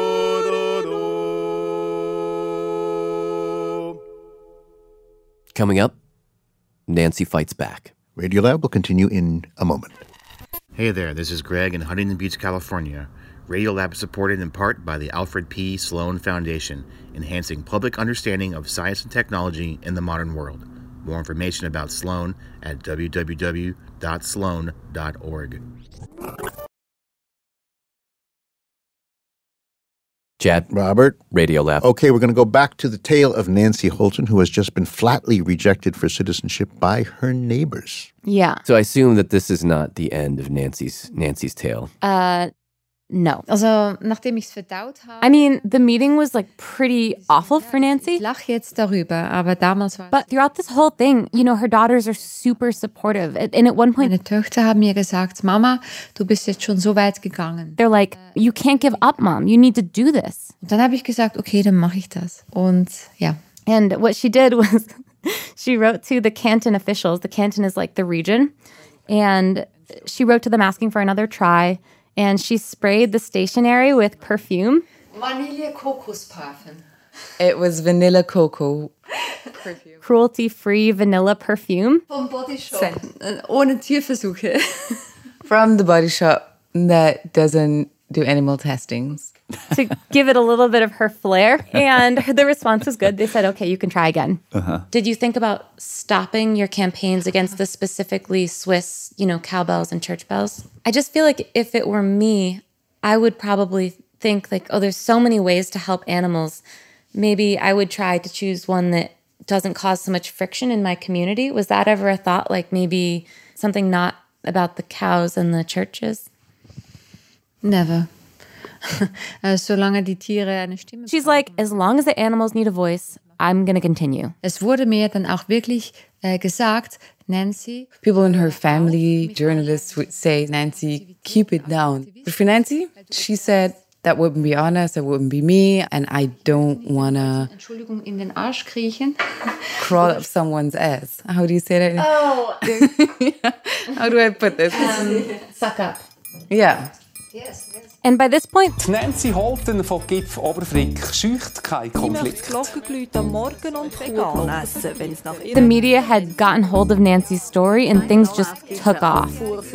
Speaker 6: Coming up, Nancy fights back.
Speaker 3: Radiolab will continue in a moment.
Speaker 16: Hey there, this is Greg in Huntington Beach, California. Radiolab is supported in part by the Alfred P. Sloan Foundation, enhancing public understanding of science and technology in the modern world. More information about Sloan at w w w dot sloan dot org.
Speaker 6: Chad.
Speaker 3: Robert.
Speaker 6: Radiolab.
Speaker 3: Okay, we're going to go back to the tale of Nancy Holton, who has just been flatly rejected for citizenship by her neighbors.
Speaker 5: Yeah.
Speaker 6: So I assume that this is not the end of Nancy's Nancy's tale.
Speaker 5: Uh, no.
Speaker 8: Also, nachdem ich's verdaut habe.
Speaker 5: I mean, the meeting was like pretty awful for Nancy.
Speaker 8: Ich lache jetzt darüber, aber damals war.
Speaker 5: But throughout this whole thing, you know, her daughters are super supportive. And at one point,
Speaker 8: meine Töchter haben mir gesagt, Mama, du bist jetzt schon so weit gegangen.
Speaker 5: They're like, you can't give up, Mom. You need to do this.
Speaker 8: Und dann habe ich gesagt, okay, dann mache ich das. Und ja.
Speaker 5: And what she did was she wrote to the Canton officials. The Canton is like the region. And she wrote to them asking for another try. And she sprayed the stationery with perfume.
Speaker 8: Vanille Kokosparfüm.
Speaker 2: It was vanilla cocoa
Speaker 8: perfume.
Speaker 5: Cruelty-free vanilla perfume.
Speaker 8: Vom Body Shop. Ohne Tierversuche.
Speaker 2: From the Body Shop that doesn't do animal testings.
Speaker 5: To give it a little bit of her flair. And the response was good. They said, okay, you can try again.
Speaker 7: Uh-huh.
Speaker 5: Did you think about stopping your campaigns against the specifically Swiss, you know, cowbells and church bells? I just feel like if it were me, I would probably think like, oh, there's so many ways to help animals. Maybe I would try to choose one that doesn't cause so much friction in my community. Was that ever a thought? Like maybe something not about the cows and the churches?
Speaker 8: Never. Solange die Tiere eine Stimme.
Speaker 5: She's like, as long as the animals need a voice, I'm going to continue.
Speaker 8: Es wurde mir dann auch wirklich äh, gesagt, Nancy.
Speaker 2: People in her family, journalists would say, Nancy, keep it down. But for Nancy, she said, that wouldn't be honest, that wouldn't be me, and I don't want to
Speaker 8: Entschuldigung, in den Arsch kriechen.
Speaker 2: Crawl up someone's ass. How do you say that?
Speaker 8: Oh.
Speaker 2: Yeah. How do I put this?
Speaker 8: Um, suck up.
Speaker 2: Yeah.
Speaker 8: Yes.
Speaker 5: And by this point,
Speaker 17: Nancy Holton von Gipf Oberfrick scheucht keinen Konflikt.
Speaker 5: The media had gotten hold of Nancy's story and things just took off.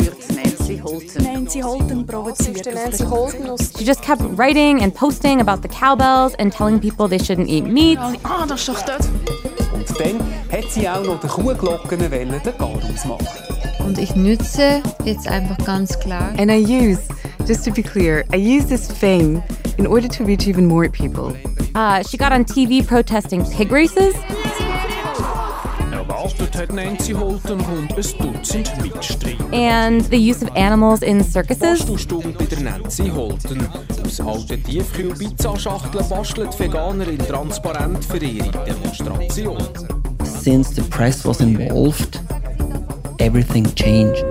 Speaker 5: She just kept writing and posting about the cowbells and telling people they shouldn't eat meat.
Speaker 17: Ah, das ist doch dort. Und dann hat sie auch noch den Kuhglocken den Garaus machen.
Speaker 8: Und ich nütze jetzt einfach ganz klar.
Speaker 2: And I use, just to be clear, I use this fame in order to reach even more people.
Speaker 5: Uh, she got on T V protesting pig races.
Speaker 17: Erwartet hat Nancy Holton rund ein Dutzend Mitstreiter.
Speaker 5: And the use of animals in circuses.
Speaker 17: Bastelstube bei der Nancy Holton. Aus alten Tiefkühl-Pizzaschachteln bastelt Veganerin transparent für ihre Demonstration.
Speaker 10: Since the press was involved, everything changed.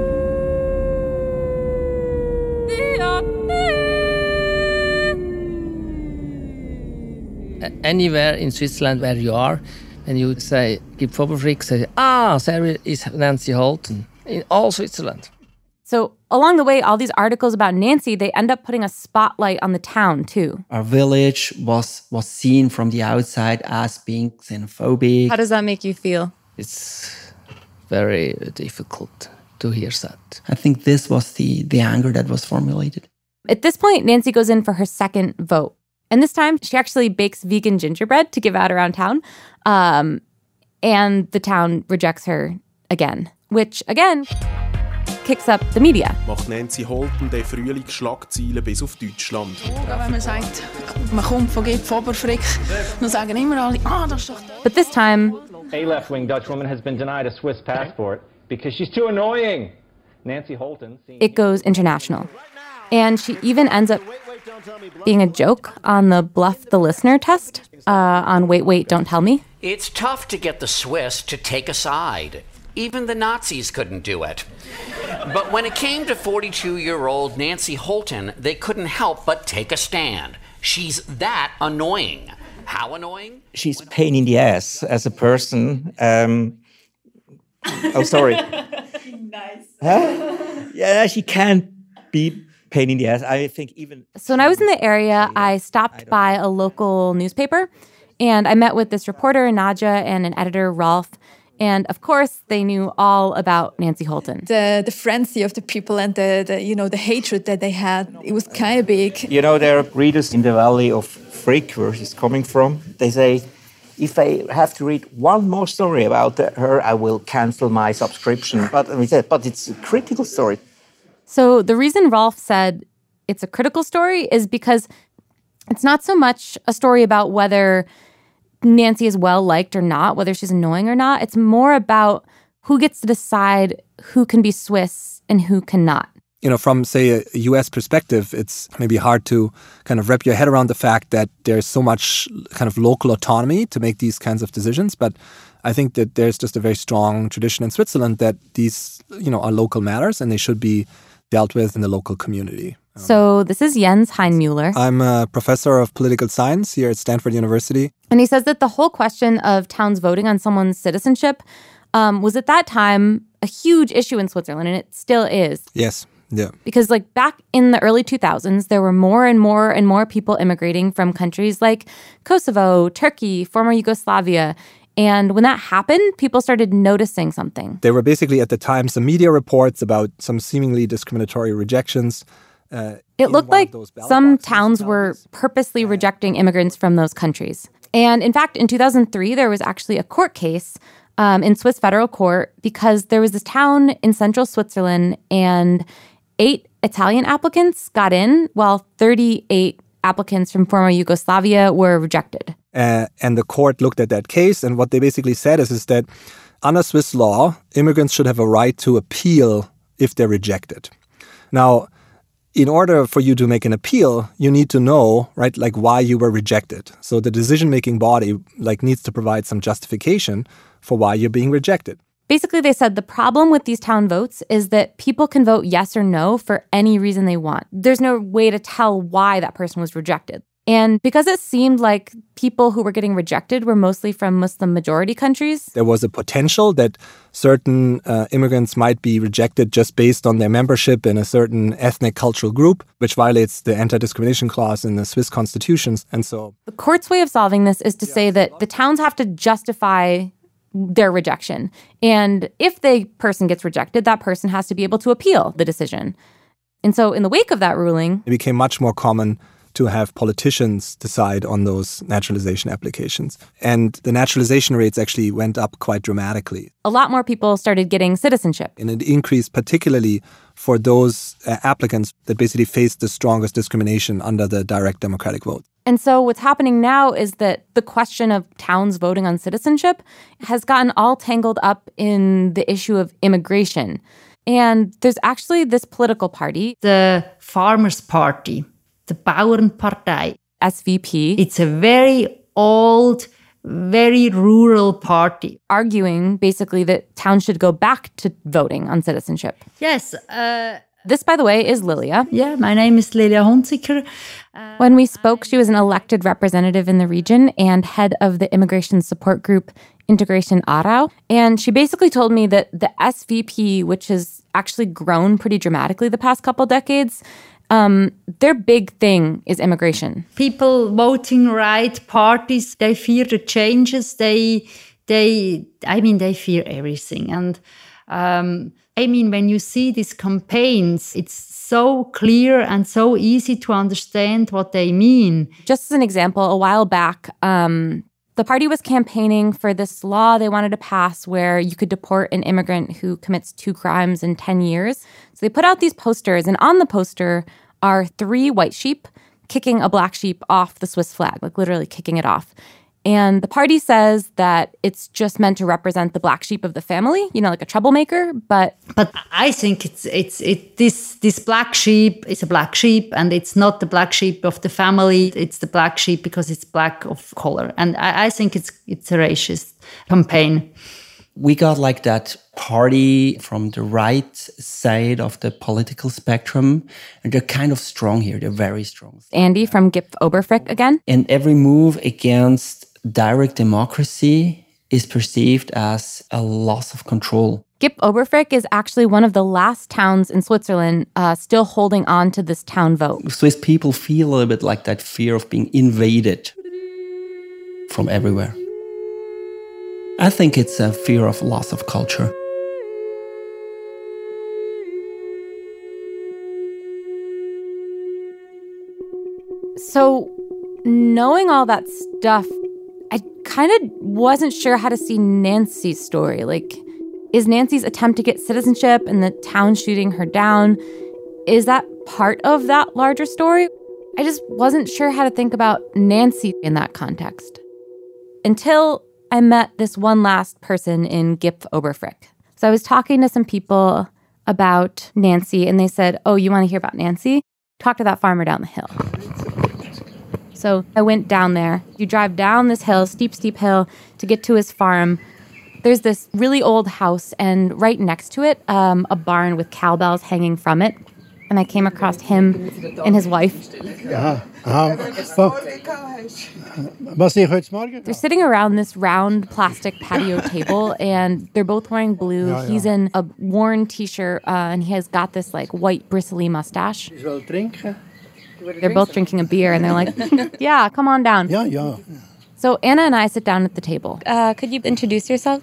Speaker 12: Anywhere in Switzerland where you are, and you say Gipf Oberfrick, say, ah, there is Nancy Holton in all Switzerland.
Speaker 5: So along the way, all these articles about Nancy, they end up putting a spotlight on the town too.
Speaker 10: Our village was was seen from the outside as being xenophobic.
Speaker 5: How does that make you feel?
Speaker 12: It's very difficult to hear that.
Speaker 10: I think this was the the anger that was formulated.
Speaker 5: At this point, Nancy goes in for her second vote. And this time, she actually bakes vegan gingerbread to give out around town. Um, and the town rejects her again, which, again, kicks up the media.
Speaker 18: Macht Nancy Holton den Frühling Schlagzeilen bis auf Deutschland.
Speaker 19: Wenn man sagt, man kommt von Gipf Oberfrick, dann sagen immer alle, ah, das ist doch...
Speaker 5: But this time...
Speaker 20: A left-wing Dutch woman has been denied a Swiss passport because she's too annoying. Nancy Holton...
Speaker 5: It goes international. And she even ends up being a joke on the Bluff the Listener test uh, on Wait, Wait, Don't Tell Me.
Speaker 21: It's tough to get the Swiss to take a side. Even the Nazis couldn't do it. But when it came to forty-two-year-old Nancy Holton, they couldn't help but take a stand. She's that annoying. How annoying?
Speaker 22: She's pain in the ass as a person. Um, oh, sorry.
Speaker 19: Nice.
Speaker 22: Huh? Yeah, she can't be pain in the ass. I think even...
Speaker 5: So when I was in the area, I stopped by a local newspaper, and I met with this reporter, Nadja, and an editor, Rolf. And of course, they knew all about Nancy Holton.
Speaker 19: The the frenzy of the people and the, the you know the hatred that they had, it was kind of big.
Speaker 22: You know, there are readers in the valley of Frick, where she's coming from. They say, if I have to read one more story about her, I will cancel my subscription. But we said, but it's a critical story.
Speaker 5: So the reason Rolf said it's a critical story is because It's not so much a story about whether Nancy is well-liked or not, whether she's annoying or not. It's more about who gets to decide who can be Swiss and who cannot.
Speaker 1: You know, from, say, a U S perspective, it's maybe hard to kind of wrap your head around the fact that there's so much kind of local autonomy to make these kinds of decisions. But I think that there's just a very strong tradition in Switzerland that these, you know, are local matters and they should be dealt with in the local community.
Speaker 5: So this is Jens Heinmuller.
Speaker 1: I'm a professor of political science here at Stanford University.
Speaker 5: And he says that the whole question of towns voting on someone's citizenship um, was at that time a huge issue in Switzerland, and it still is.
Speaker 1: Yes. Yeah.
Speaker 5: Because like back in the early two thousands, there were more and more and more people immigrating from countries like Kosovo, Turkey, former Yugoslavia. And when that happened, people started noticing something.
Speaker 1: There were basically at the time some media reports about some seemingly discriminatory rejections. Uh,
Speaker 5: it looked like some towns were purposely rejecting immigrants from those countries. And in fact, in two thousand three, there was actually a court case um, in Swiss federal court because there was this town in central Switzerland and eight Italian applicants got in, while thirty-eight applicants from former Yugoslavia were rejected.
Speaker 1: Uh, and the court looked at that case, and what they basically said is, is that under Swiss law, immigrants should have a right to appeal if they're rejected. Now, in order for you to make an appeal, you need to know, right, like why you were rejected. So the decision-making body like needs to provide some justification for why you're being rejected.
Speaker 5: Basically, they said the problem with these town votes is that people can vote yes or no for any reason they want. There's no way to tell why that person was rejected. And because it seemed like people who were getting rejected were mostly from Muslim majority countries,
Speaker 1: there was a potential that certain uh, immigrants might be rejected just based on their membership in a certain ethnic cultural group, which violates the anti-discrimination clause in the Swiss constitutions. And so
Speaker 5: the court's way of solving this is to say that the towns have to justify their rejection. And if the person gets rejected, that person has to be able to appeal the decision. And so in the wake of that ruling,
Speaker 1: it became much more common to have politicians decide on those naturalization applications. And the naturalization rates actually went up quite dramatically.
Speaker 5: A lot more people started getting citizenship.
Speaker 1: And it increased particularly for those uh, applicants that basically faced the strongest discrimination under the direct democratic vote.
Speaker 5: And so what's happening now is that the question of towns voting on citizenship has gotten all tangled up in the issue of immigration. And there's actually this political party,
Speaker 4: the Farmers' Party, the Bauernpartei,
Speaker 5: S V P.
Speaker 4: It's a very old, very rural party.
Speaker 5: Arguing basically that towns should go back to voting on citizenship.
Speaker 4: Yes. Uh,
Speaker 5: this, by the way, is Lilia.
Speaker 4: Yeah, my name is Lilia Hunziker.
Speaker 5: Uh, when we spoke, she was an elected representative in the region and head of the immigration support group Integration Aarau. And she basically told me that the S V P, which has actually grown pretty dramatically the past couple decades, Um, their big thing is immigration.
Speaker 4: People voting right, parties, they fear the changes. They, they, I mean, they fear everything. And um, I mean, when you see these campaigns, it's so clear and so easy to understand what they mean.
Speaker 5: Just as an example, a while back, um, the party was campaigning for this law they wanted to pass where you could deport an immigrant who commits two crimes in ten years. So they put out these posters, and on the poster are three white sheep kicking a black sheep off the Swiss flag, like literally kicking it off. And the party says that it's just meant to represent the black sheep of the family, you know, like a troublemaker, but...
Speaker 4: But I think it's it's it this this black sheep is a black sheep, and it's not the black sheep of the family. It's the black sheep because it's black of color. And I, I think it's it's a racist campaign.
Speaker 10: We got like that party from the right side of the political spectrum, and they're kind of strong here. They're very strong.
Speaker 5: Andy from Gip Oberfrick again.
Speaker 10: And every move against direct democracy is perceived as a loss of control.
Speaker 5: Gip Oberfrick is actually one of the last towns in Switzerland uh, still holding on to this town vote.
Speaker 10: Swiss people feel a little bit like that fear of being invaded from everywhere. I think it's a fear of loss of culture.
Speaker 5: So, knowing all that stuff, I kind of wasn't sure how to see Nancy's story. Like, is Nancy's attempt to get citizenship and the town shooting her down, is that part of that larger story? I just wasn't sure how to think about Nancy in that context. Until I met this one last person in Gipf Oberfrick. So I was talking to some people about Nancy, and they said, oh, you want to hear about Nancy? Talk to that farmer down the hill. So I went down there. You drive down this hill, steep, steep hill, to get to his farm. There's this really old house, and right next to it, um, a barn with cowbells hanging from it. And I came across him and his wife.
Speaker 9: Aha, aha. Was ich heute Morgen?
Speaker 5: They're sitting around this round plastic patio table, and they're both wearing blue.
Speaker 9: Ja, ja.
Speaker 5: He's in a worn T-shirt, uh, and he has got this like white bristly mustache.
Speaker 9: Ich will trinken.
Speaker 5: They're both drinking a beer, and they're like, yeah, come on down.
Speaker 9: Ja, ja.
Speaker 5: So Anna and I sit down at the table. Uh, could you introduce yourself?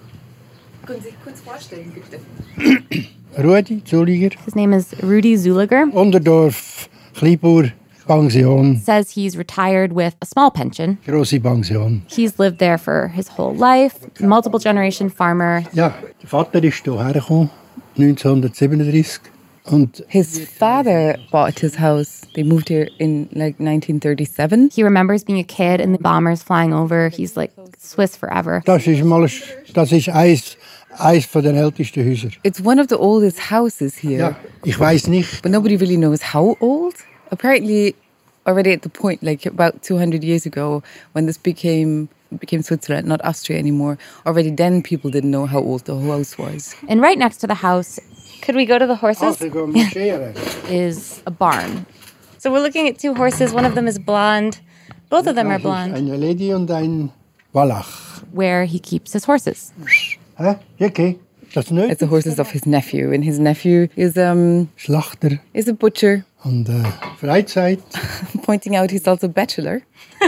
Speaker 9: Rudi Zuliger.
Speaker 5: His name is Rudi Zuliger.
Speaker 9: Unterdorf, Kleinbauer, Pension.
Speaker 5: Says he's retired with a small pension.
Speaker 9: Grosse Pension.
Speaker 5: He's lived there for his whole life. Multiple generation farmer.
Speaker 9: Ja, der Vater ist hierher gekommen, neunzehnhundertsiebenunddreißig. Und
Speaker 2: his father bought his house. They moved here in like nineteen thirty-seven.
Speaker 5: He remembers being a kid and the bombers flying over. He's like Swiss forever.
Speaker 9: Das ist mal, das ist eins, eins von den ältesten Häusern.
Speaker 2: It's one of the oldest houses here.
Speaker 9: Ja, ich weiß nicht.
Speaker 2: But nobody really knows how old. Apparently, already at the point, like about two hundred years ago, when this became became Switzerland, not Austria anymore, already then people didn't know how old the house was.
Speaker 5: And right next to the house, could we go to the horses?
Speaker 9: Yeah.
Speaker 5: Is a barn. So we're looking at two horses. One of them is blonde. Both of them are blonde.
Speaker 9: Eine Lady und ein Wallach.
Speaker 5: Where he keeps his horses.
Speaker 9: Hä? Okay. Das nicht.
Speaker 2: It's the horses of his nephew, and his nephew is um
Speaker 9: Schlachter.
Speaker 2: Is a butcher.
Speaker 9: Und äh, Freizeit.
Speaker 2: Pointing out he's also a bachelor.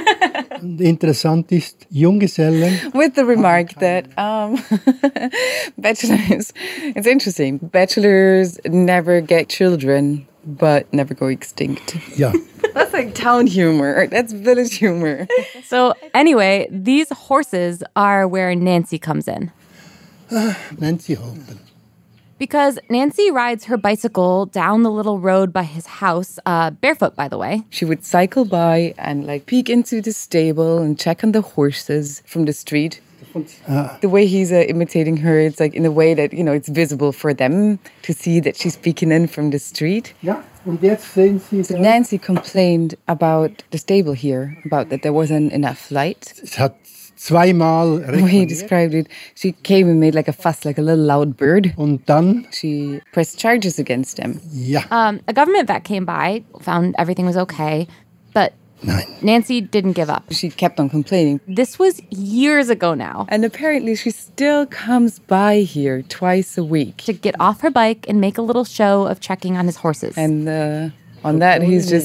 Speaker 9: Und interessant ist Junggeselle.
Speaker 2: With the remark that um, bachelors, it's interesting. Bachelors never get children, but never go extinct.
Speaker 9: Yeah.
Speaker 2: That's like town humor. That's village humor.
Speaker 5: So anyway, these horses are where Nancy comes in.
Speaker 9: Uh, Nancy Holton.
Speaker 5: Because Nancy rides her bicycle down the little road by his house, uh, barefoot, by the way.
Speaker 2: She would cycle by and like peek into the stable and check on the horses from the street. Uh, the way he's uh, imitating her, it's like in a way that, you know, it's visible for them to see that she's peeking in from the street.
Speaker 9: Ja, und jetzt sehen Sie
Speaker 2: so Nancy complained about the stable here, about that there wasn't enough light.
Speaker 9: Es hat zweimal
Speaker 2: the way he described it, she came and made like a fuss, like a little loud bird.
Speaker 9: Und dann?
Speaker 2: She pressed charges against him.
Speaker 9: Ja.
Speaker 5: Um, a government vet came by, found everything was okay, but
Speaker 9: Nein.
Speaker 5: Nancy didn't give up.
Speaker 2: She kept on complaining.
Speaker 5: This was years ago now.
Speaker 2: And apparently she still comes by here twice a week.
Speaker 5: To get off her bike and make a little show of checking on his horses.
Speaker 2: And uh, on that, he's just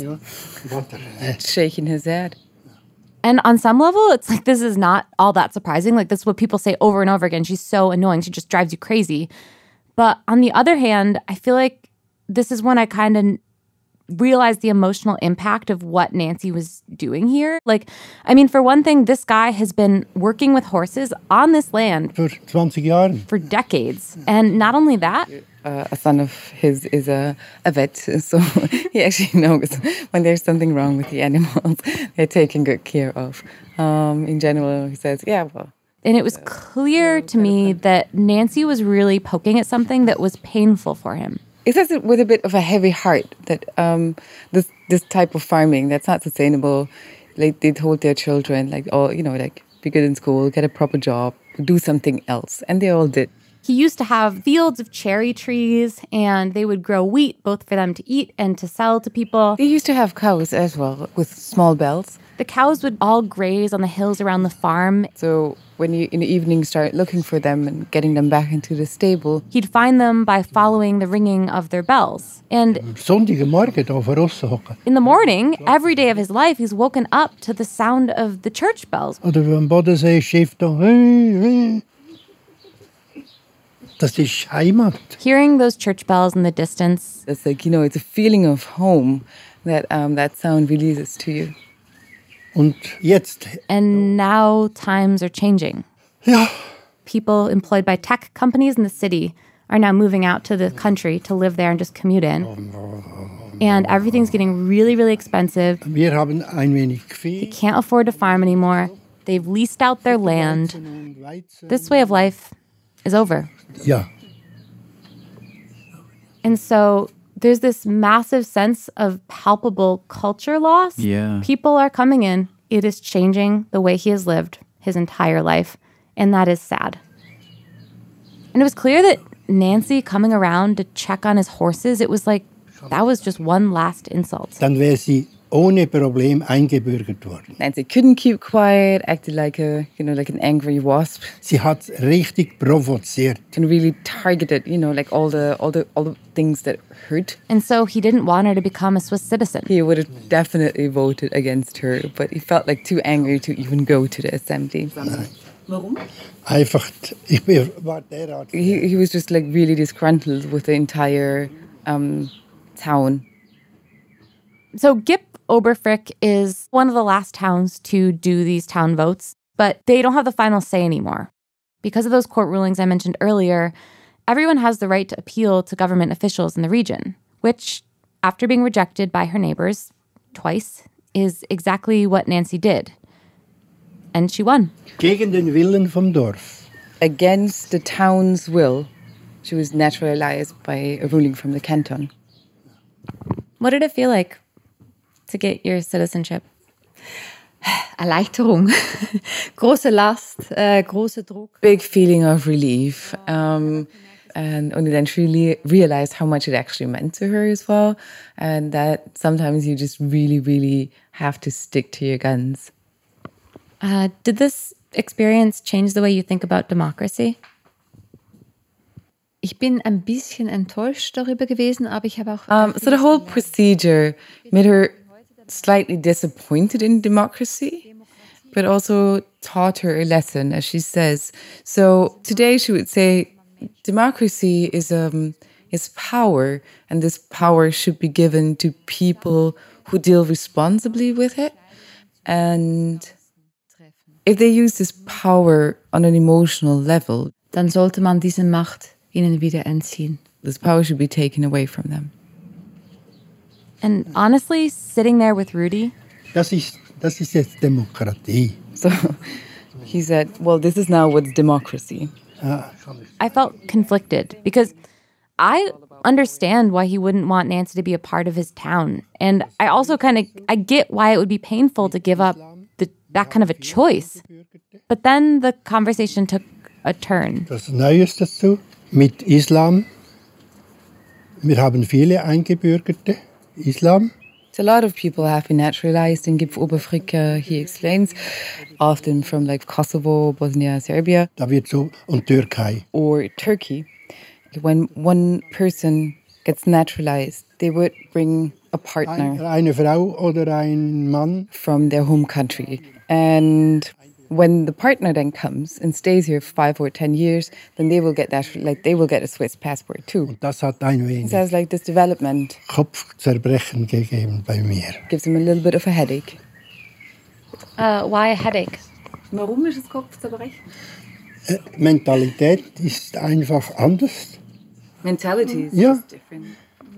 Speaker 2: shaking his head.
Speaker 5: And on some level, it's like this is not all that surprising. Like, this is what people say over and over again. She's so annoying. She just drives you crazy. But on the other hand, I feel like this is when I kind of realized the emotional impact of what Nancy was doing here. Like, I mean, for one thing, this guy has been working with horses on this land
Speaker 9: for twenty Jahren.
Speaker 5: For decades. And not only that,
Speaker 2: Uh, a son of his is a, a vet, so he actually knows when there's something wrong with the animals, they're taken good care of. Um, in general, he says, yeah, well.
Speaker 5: And it was clear to me that Nancy was really poking at something that was painful for him.
Speaker 2: He says it with a bit of a heavy heart, that um, this this type of farming, that's not sustainable. Like, they told their children, like, oh, you know, like, be good in school, get a proper job, do something else. And they all did.
Speaker 5: He used to have fields of cherry trees, and they would grow wheat both for them to eat and to sell to people.
Speaker 2: They used to have cows as well, with small bells.
Speaker 5: The cows would all graze on the hills around the farm.
Speaker 2: So when you in the evening start looking for them and getting them back into the stable,
Speaker 5: he'd find them by following the ringing of their bells. And in the morning, every day of his life, he's woken up to the sound of the church bells.
Speaker 9: Oder am Bodensee schifft doch. Das ist Heimat.
Speaker 5: Hearing those church bells in the distance.
Speaker 2: It's like, you know, it's a feeling of home that um, that sound releases to you.
Speaker 9: Und jetzt.
Speaker 5: And now times are changing.
Speaker 9: Ja.
Speaker 5: People employed by tech companies in the city are now moving out to the country to live there and just commute in. and everything's getting really, really expensive.
Speaker 9: Wir haben ein wenig Vieh.
Speaker 5: They can't afford to farm anymore. They've leased out their land. This way of life is over.
Speaker 9: Ja.
Speaker 5: And so there's this massive sense of palpable culture loss.
Speaker 7: Yeah.
Speaker 5: People are coming in. It is changing the way he has lived his entire life. And that is sad. And it was clear that Nancy coming around to check on his horses, it was like that was just one last insult.
Speaker 9: Dann wäre sie ohne Problem eingebürgert worden.
Speaker 2: Nancy couldn't keep quiet, acted like a, you know, like an angry wasp.
Speaker 9: Sie hat richtig provoziert.
Speaker 2: And really targeted, you know, like all the all the all the things that hurt.
Speaker 5: And so he didn't want her to become a Swiss citizen.
Speaker 2: He would have definitely voted against her, but he felt like too angry to even go to the assembly.
Speaker 9: Warum? Einfach, ich war derart.
Speaker 2: He, he was just like really disgruntled with the entire um, town.
Speaker 5: So Gip Oberfrick is one of the last towns to do these town votes, but they don't have the final say anymore. Because of those court rulings I mentioned earlier, everyone has the right to appeal to government officials in the region, which, after being rejected by her neighbors twice, is exactly what Nancy did. And she won.
Speaker 9: Gegen den Willen vom Dorf.
Speaker 2: Against the town's will, she was naturalized by a ruling from the canton.
Speaker 5: What did it feel like to get your citizenship?
Speaker 8: Erleichterung. Große Last, äh, große Druck.
Speaker 2: Big feeling of relief. Um, and only then she really realized how much it actually meant to her as well. And that sometimes you just really, really have to stick to your guns.
Speaker 5: Uh, did this experience change the way you think about democracy?
Speaker 8: Ich bin ein bisschen enttäuscht darüber gewesen, aber ich habe auch...
Speaker 2: Um, so the whole procedure made her slightly disappointed in democracy, but also taught her a lesson, as she says. So today she would say, democracy is um is power, and this power should be given to people who deal responsibly with it. And if they use this power on an emotional level,
Speaker 8: dann sollte man diese Macht ihnen wieder entziehen.
Speaker 2: This power should be taken away from them.
Speaker 5: And honestly, sitting there with Rudy...
Speaker 9: Das ist, das ist jetzt Demokratie.
Speaker 2: So he said, well, this is now what's democracy.
Speaker 9: Ah.
Speaker 5: I felt conflicted because I understand why he wouldn't want Nancy to be a part of his town. And I also kind of, I get why it would be painful to give up the, that kind of a choice. But then the conversation took a turn.
Speaker 9: Das Neues dazu mit Islam. Wir haben viele Eingebürgerte. Islam.
Speaker 2: So a lot of people have been naturalized in Gip Oberfrick, uh, he explains, often from like Kosovo, Bosnia, Serbia.
Speaker 9: Da wird so, und Türkei.
Speaker 2: Or Turkey. When one person gets naturalized, they would bring a partner.
Speaker 9: Eine Frau oder ein Mann.
Speaker 2: From their home country. And when the partner then comes and stays here for five or ten years, then they will get that, like they will get a Swiss passport too.
Speaker 9: Und das hat ein wenig
Speaker 2: it says like this development
Speaker 9: Kopfzerbrechen gegeben bei mir.
Speaker 2: Gives him a little bit of a headache.
Speaker 5: Uh, why a headache?
Speaker 2: Warum ist es Kopfzerbrechen?
Speaker 9: Äh, Mentalität ist einfach anders.
Speaker 2: Mentality is
Speaker 9: ja.
Speaker 2: just different.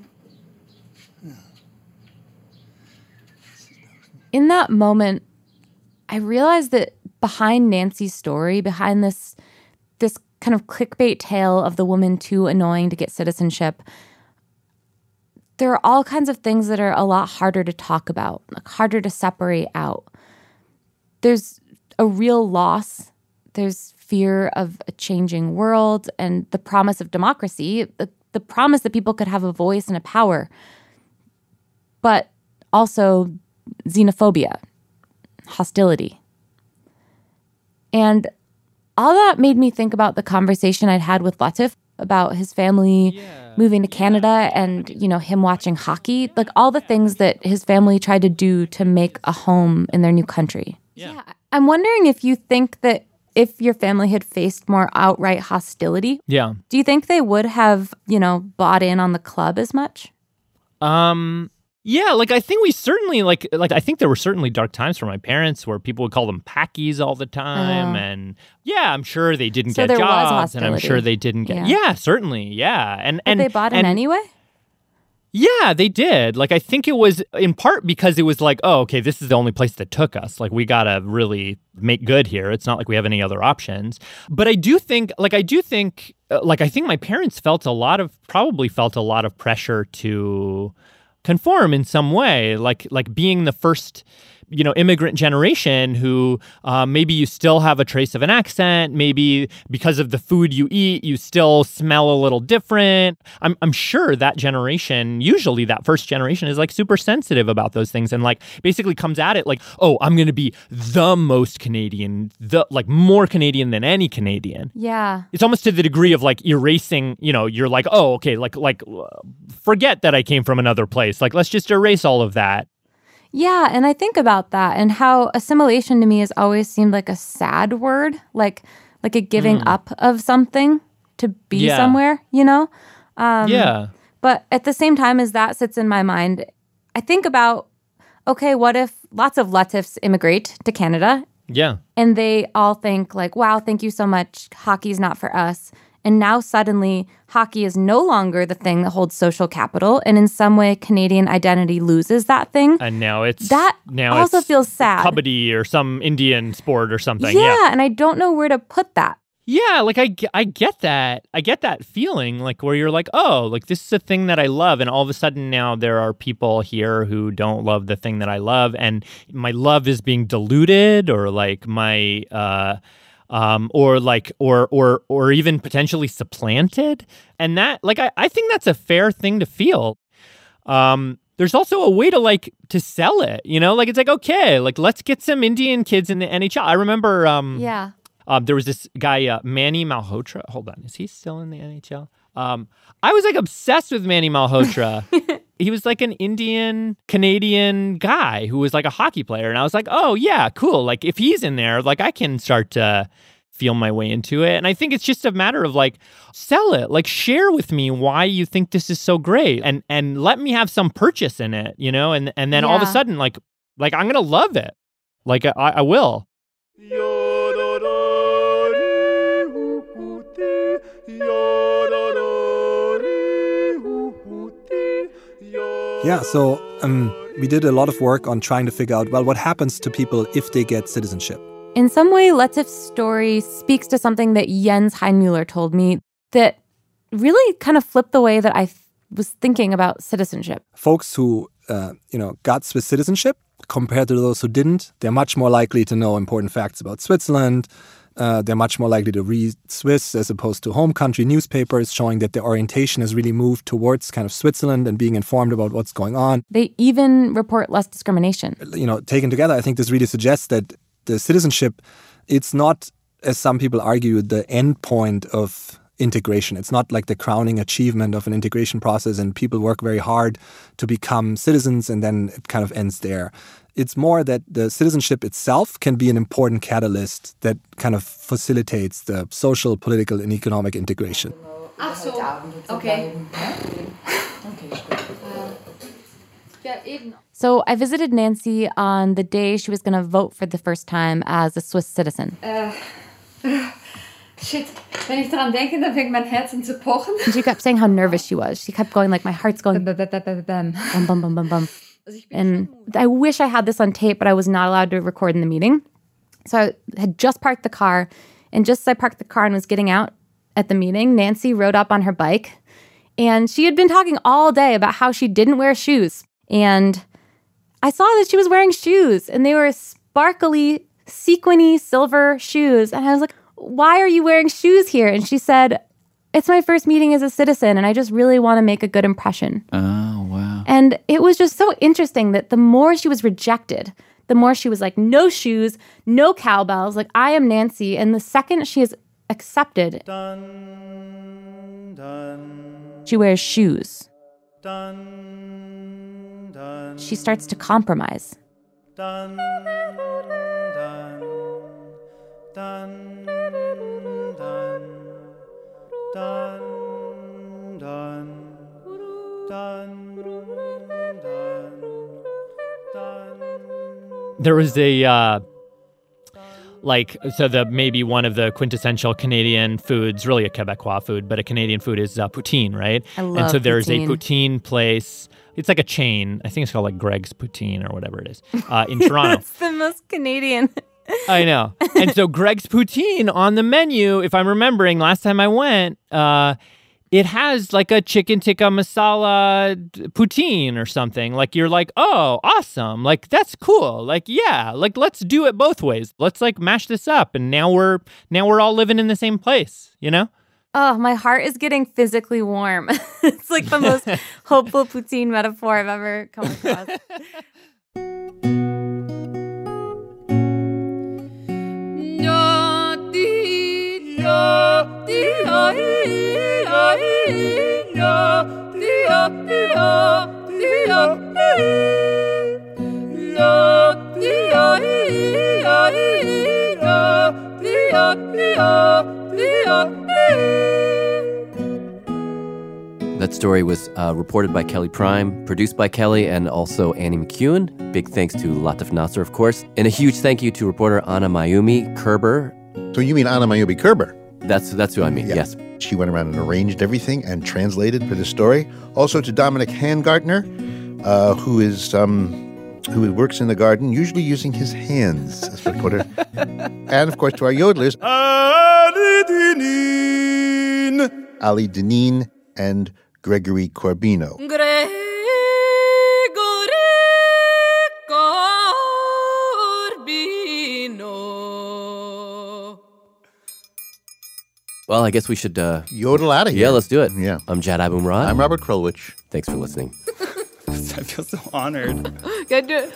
Speaker 5: In that moment, I realized that behind Nancy's story, behind this this kind of clickbait tale of the woman too annoying to get citizenship, there are all kinds of things that are a lot harder to talk about, like harder to separate out. There's a real loss. There's fear of a changing world and the promise of democracy, the, the promise that people could have a voice and a power, but also xenophobia, hostility. And all that made me think about the conversation I'd had with Latif about his family yeah. moving to Canada and, you know, him watching hockey, like all the things that his family tried to do to make a home in their new country.
Speaker 8: Yeah.
Speaker 5: yeah. I'm wondering if you think that if your family had faced more outright hostility,
Speaker 13: yeah.
Speaker 5: do you think they would have, you know, bought in on the club as much?
Speaker 13: Um... Yeah, like I think we certainly like like I think there were certainly dark times for my parents where people would call them packies all the time, uh, and yeah, I'm sure they didn't
Speaker 5: so
Speaker 13: get
Speaker 5: there
Speaker 13: jobs,
Speaker 5: was
Speaker 13: and I'm sure they didn't get
Speaker 5: yeah,
Speaker 13: yeah certainly, yeah, and
Speaker 5: but
Speaker 13: and
Speaker 5: they bought
Speaker 13: and,
Speaker 5: in anyway.
Speaker 13: Yeah, they did. Like, I think it was in part because it was like, oh, okay, this is the only place that took us. Like, we got to really make good here. It's not like we have any other options. But I do think, like, I do think, uh, like, I think my parents felt a lot of, probably felt a lot of pressure to conform in some way, like, like being the first, you know, immigrant generation who uh, maybe you still have a trace of an accent. Maybe because of the food you eat, you still smell a little different. I'm, I'm sure that generation, usually that first generation is like super sensitive about those things and like basically comes at it like, oh, I'm going to be the most Canadian, the like more Canadian than any Canadian.
Speaker 5: Yeah.
Speaker 13: It's almost to the degree of like erasing, you know, you're like, oh, okay, like, like forget that I came from another place. Like, let's just erase all of that.
Speaker 5: Yeah, and I think about that and how assimilation to me has always seemed like a sad word, like like a giving
Speaker 13: Mm.
Speaker 5: up of something to be
Speaker 13: Yeah.
Speaker 5: somewhere, you know? Um,
Speaker 13: Yeah.
Speaker 5: But at the same time as that sits in my mind, I think about, okay, what if lots of Latifs immigrate to Canada
Speaker 13: Yeah.
Speaker 5: and they all think like, wow, thank you so much, hockey's not for us. And now suddenly hockey is no longer the thing that holds social capital. And in some way, Canadian identity loses that thing.
Speaker 13: And now it's
Speaker 5: That
Speaker 13: now
Speaker 5: also
Speaker 13: it's
Speaker 5: feels sad.
Speaker 13: Kabaddi or some Indian sport or something.
Speaker 5: Yeah,
Speaker 13: Yeah.
Speaker 5: and I don't know where to put that.
Speaker 13: Yeah, like I, ge- I get that. I get that feeling like where you're like, oh, like this is a thing that I love. And all of a sudden now there are people here who don't love the thing that I love. And my love is being diluted or like my, uh, um, or like, or, or, or even potentially supplanted. And that, like, I, I think that's a fair thing to feel. Um, there's also a way to like, to sell it, you know, like, it's like, okay, like, let's get some Indian kids in the N H L. I remember, um,
Speaker 5: Yeah.
Speaker 13: Um, there was this guy, uh, Manny Malhotra. Hold on. Is he still in the N H L? Um, I was like obsessed with Manny Malhotra. He was like an Indian Canadian guy who was like a hockey player. And I was like, oh, yeah, cool. Like if he's in there, like I can start to feel my way into it. And I think it's just a matter of like, sell it, like share with me why you think this is so great and and let me have some purchase in it, you know? And and then all of a
Speaker 5: Yeah.
Speaker 13: sudden, like, like I'm going to love it. Like I, I will.
Speaker 1: Yeah, so um, we did a lot of work on trying to figure out, well, what happens to people if they get citizenship?
Speaker 5: In some way, Latif's story speaks to something that Jens Heinmuller told me that really kind of flipped the way that I th- was thinking about citizenship.
Speaker 1: Folks who, uh, you know, got Swiss citizenship compared to those who didn't, they're much more likely to know important facts about Switzerland. Uh, they're much more likely to read Swiss as opposed to home country newspapers, showing that their orientation has really moved towards kind of Switzerland and being informed about what's going on.
Speaker 5: They even report less discrimination.
Speaker 1: You know, taken together, I think this really suggests that the citizenship, it's not, as some people argue, the end point of integration. It's not like the crowning achievement of an integration process and people work very hard to become citizens and then it kind of ends there. It's more that the citizenship itself can be an important catalyst that kind of facilitates the social, political, and economic integration.
Speaker 8: Ach so, okay.
Speaker 5: So I visited Nancy on the day she was going to vote for the first time as a Swiss citizen.
Speaker 8: Äh, shit, wenn ich daran denke, dann fängt mein Herz an zu pochen.
Speaker 5: And she kept saying how nervous she was. She kept going like, my heart's going
Speaker 8: bum, bum, bum, bum.
Speaker 5: bum, bum, bum, bum, bum. And I wish I had this on tape, but I was not allowed to record in the meeting. So I had just parked the car. And just as I parked the car and was getting out at the meeting, Nancy rode up on her bike. And she had been talking all day about how she didn't wear shoes. And I saw that she was wearing shoes. And they were sparkly, sequiny, silver shoes. And I was like, why are you wearing shoes here? And she said, it's my first meeting as a citizen. And I just really want to make a good impression.
Speaker 7: Oh, wow.
Speaker 5: And it was just so interesting that the more she was rejected, the more she was like, no shoes, no cowbells. Like, I am Nancy. And the second she is accepted,
Speaker 11: dun, dun,
Speaker 5: she wears shoes.
Speaker 11: dun, dun,
Speaker 5: She starts to compromise.
Speaker 11: dun, dun, dun, dun, dun, dun, dun, dun.
Speaker 13: There was a uh, like, so the maybe one of the quintessential Canadian foods, really a Quebecois food, but a Canadian food is uh, poutine, right?
Speaker 5: I love
Speaker 13: And so there's
Speaker 5: poutine.
Speaker 13: a poutine place. It's like a chain. I think it's called like Greg's Poutine or whatever it is uh, in Toronto.
Speaker 5: That's the most Canadian.
Speaker 13: I know. And so Greg's Poutine on the menu, if I'm remembering last time I went, uh, it has like a chicken tikka masala poutine or something. Like you're like, oh, awesome. Like that's cool. Like, yeah, like let's do it both ways. Let's like mash this up. And now we're now we're all living in the same place, you know?
Speaker 5: Oh, my heart is getting physically warm. It's like the most hopeful poutine metaphor I've ever come across.
Speaker 6: That story was uh, reported by Kelly Prime, produced by Kelly, and also Annie McEwen. Big thanks to Latif Nasser, of course. And a huge thank you to reporter Anna Mayumi Kerber.
Speaker 3: So you mean Anna Mayumi Kerber?
Speaker 6: That's that's who I mean,
Speaker 3: Yeah.
Speaker 6: yes.
Speaker 3: She went around and arranged everything and translated for this story. Also to Dominic Hangartner, uh, who is um, who works in the garden, usually using his hands as a reporter. And of course to our yodelers, Ali Dineen, Ali Dineen, and Gregory Corbino.
Speaker 6: Well, I guess we should... Uh,
Speaker 3: Yodel out of here.
Speaker 6: Yeah, let's do it.
Speaker 3: Yeah.
Speaker 6: I'm Jad Abumrad.
Speaker 3: I'm Robert Krulwich.
Speaker 6: Thanks for listening.
Speaker 11: I feel so honored.
Speaker 5: Good. to-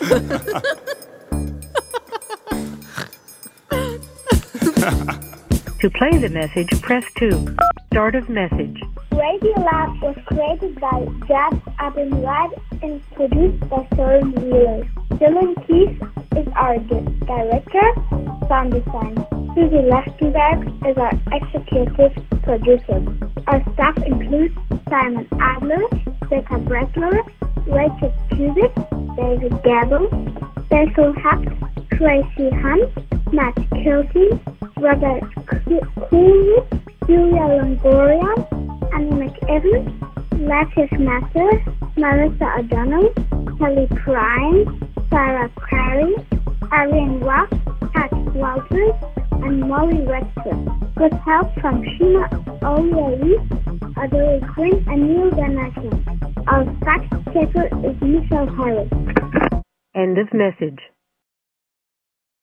Speaker 14: To play the message, press two. Start of message.
Speaker 15: Radio Lab was created by Jad Abumrad and produced by Soren Wheeler. Dylan Keith is our di- director, sound design. Susie Lechtenberg is our executive producer. Our staff includes Simon Adler, Becca Brettler, Rachel Cubic, David Gabel, Basil Hapt, Tracy Hunt, Matt Kilty, Robert Cooley, Julia Longoria, Annie McEvan, Latif Nasser, Melissa O'Donnell, Kelly Prime, Sarah Crary, Ariane Rock, Pat Walters, and Molly Redcliffe, with help from Shima O'Leary, Adory Quinn, and Neil Danashian. Our fact checker is Michelle Harris.
Speaker 14: End of message.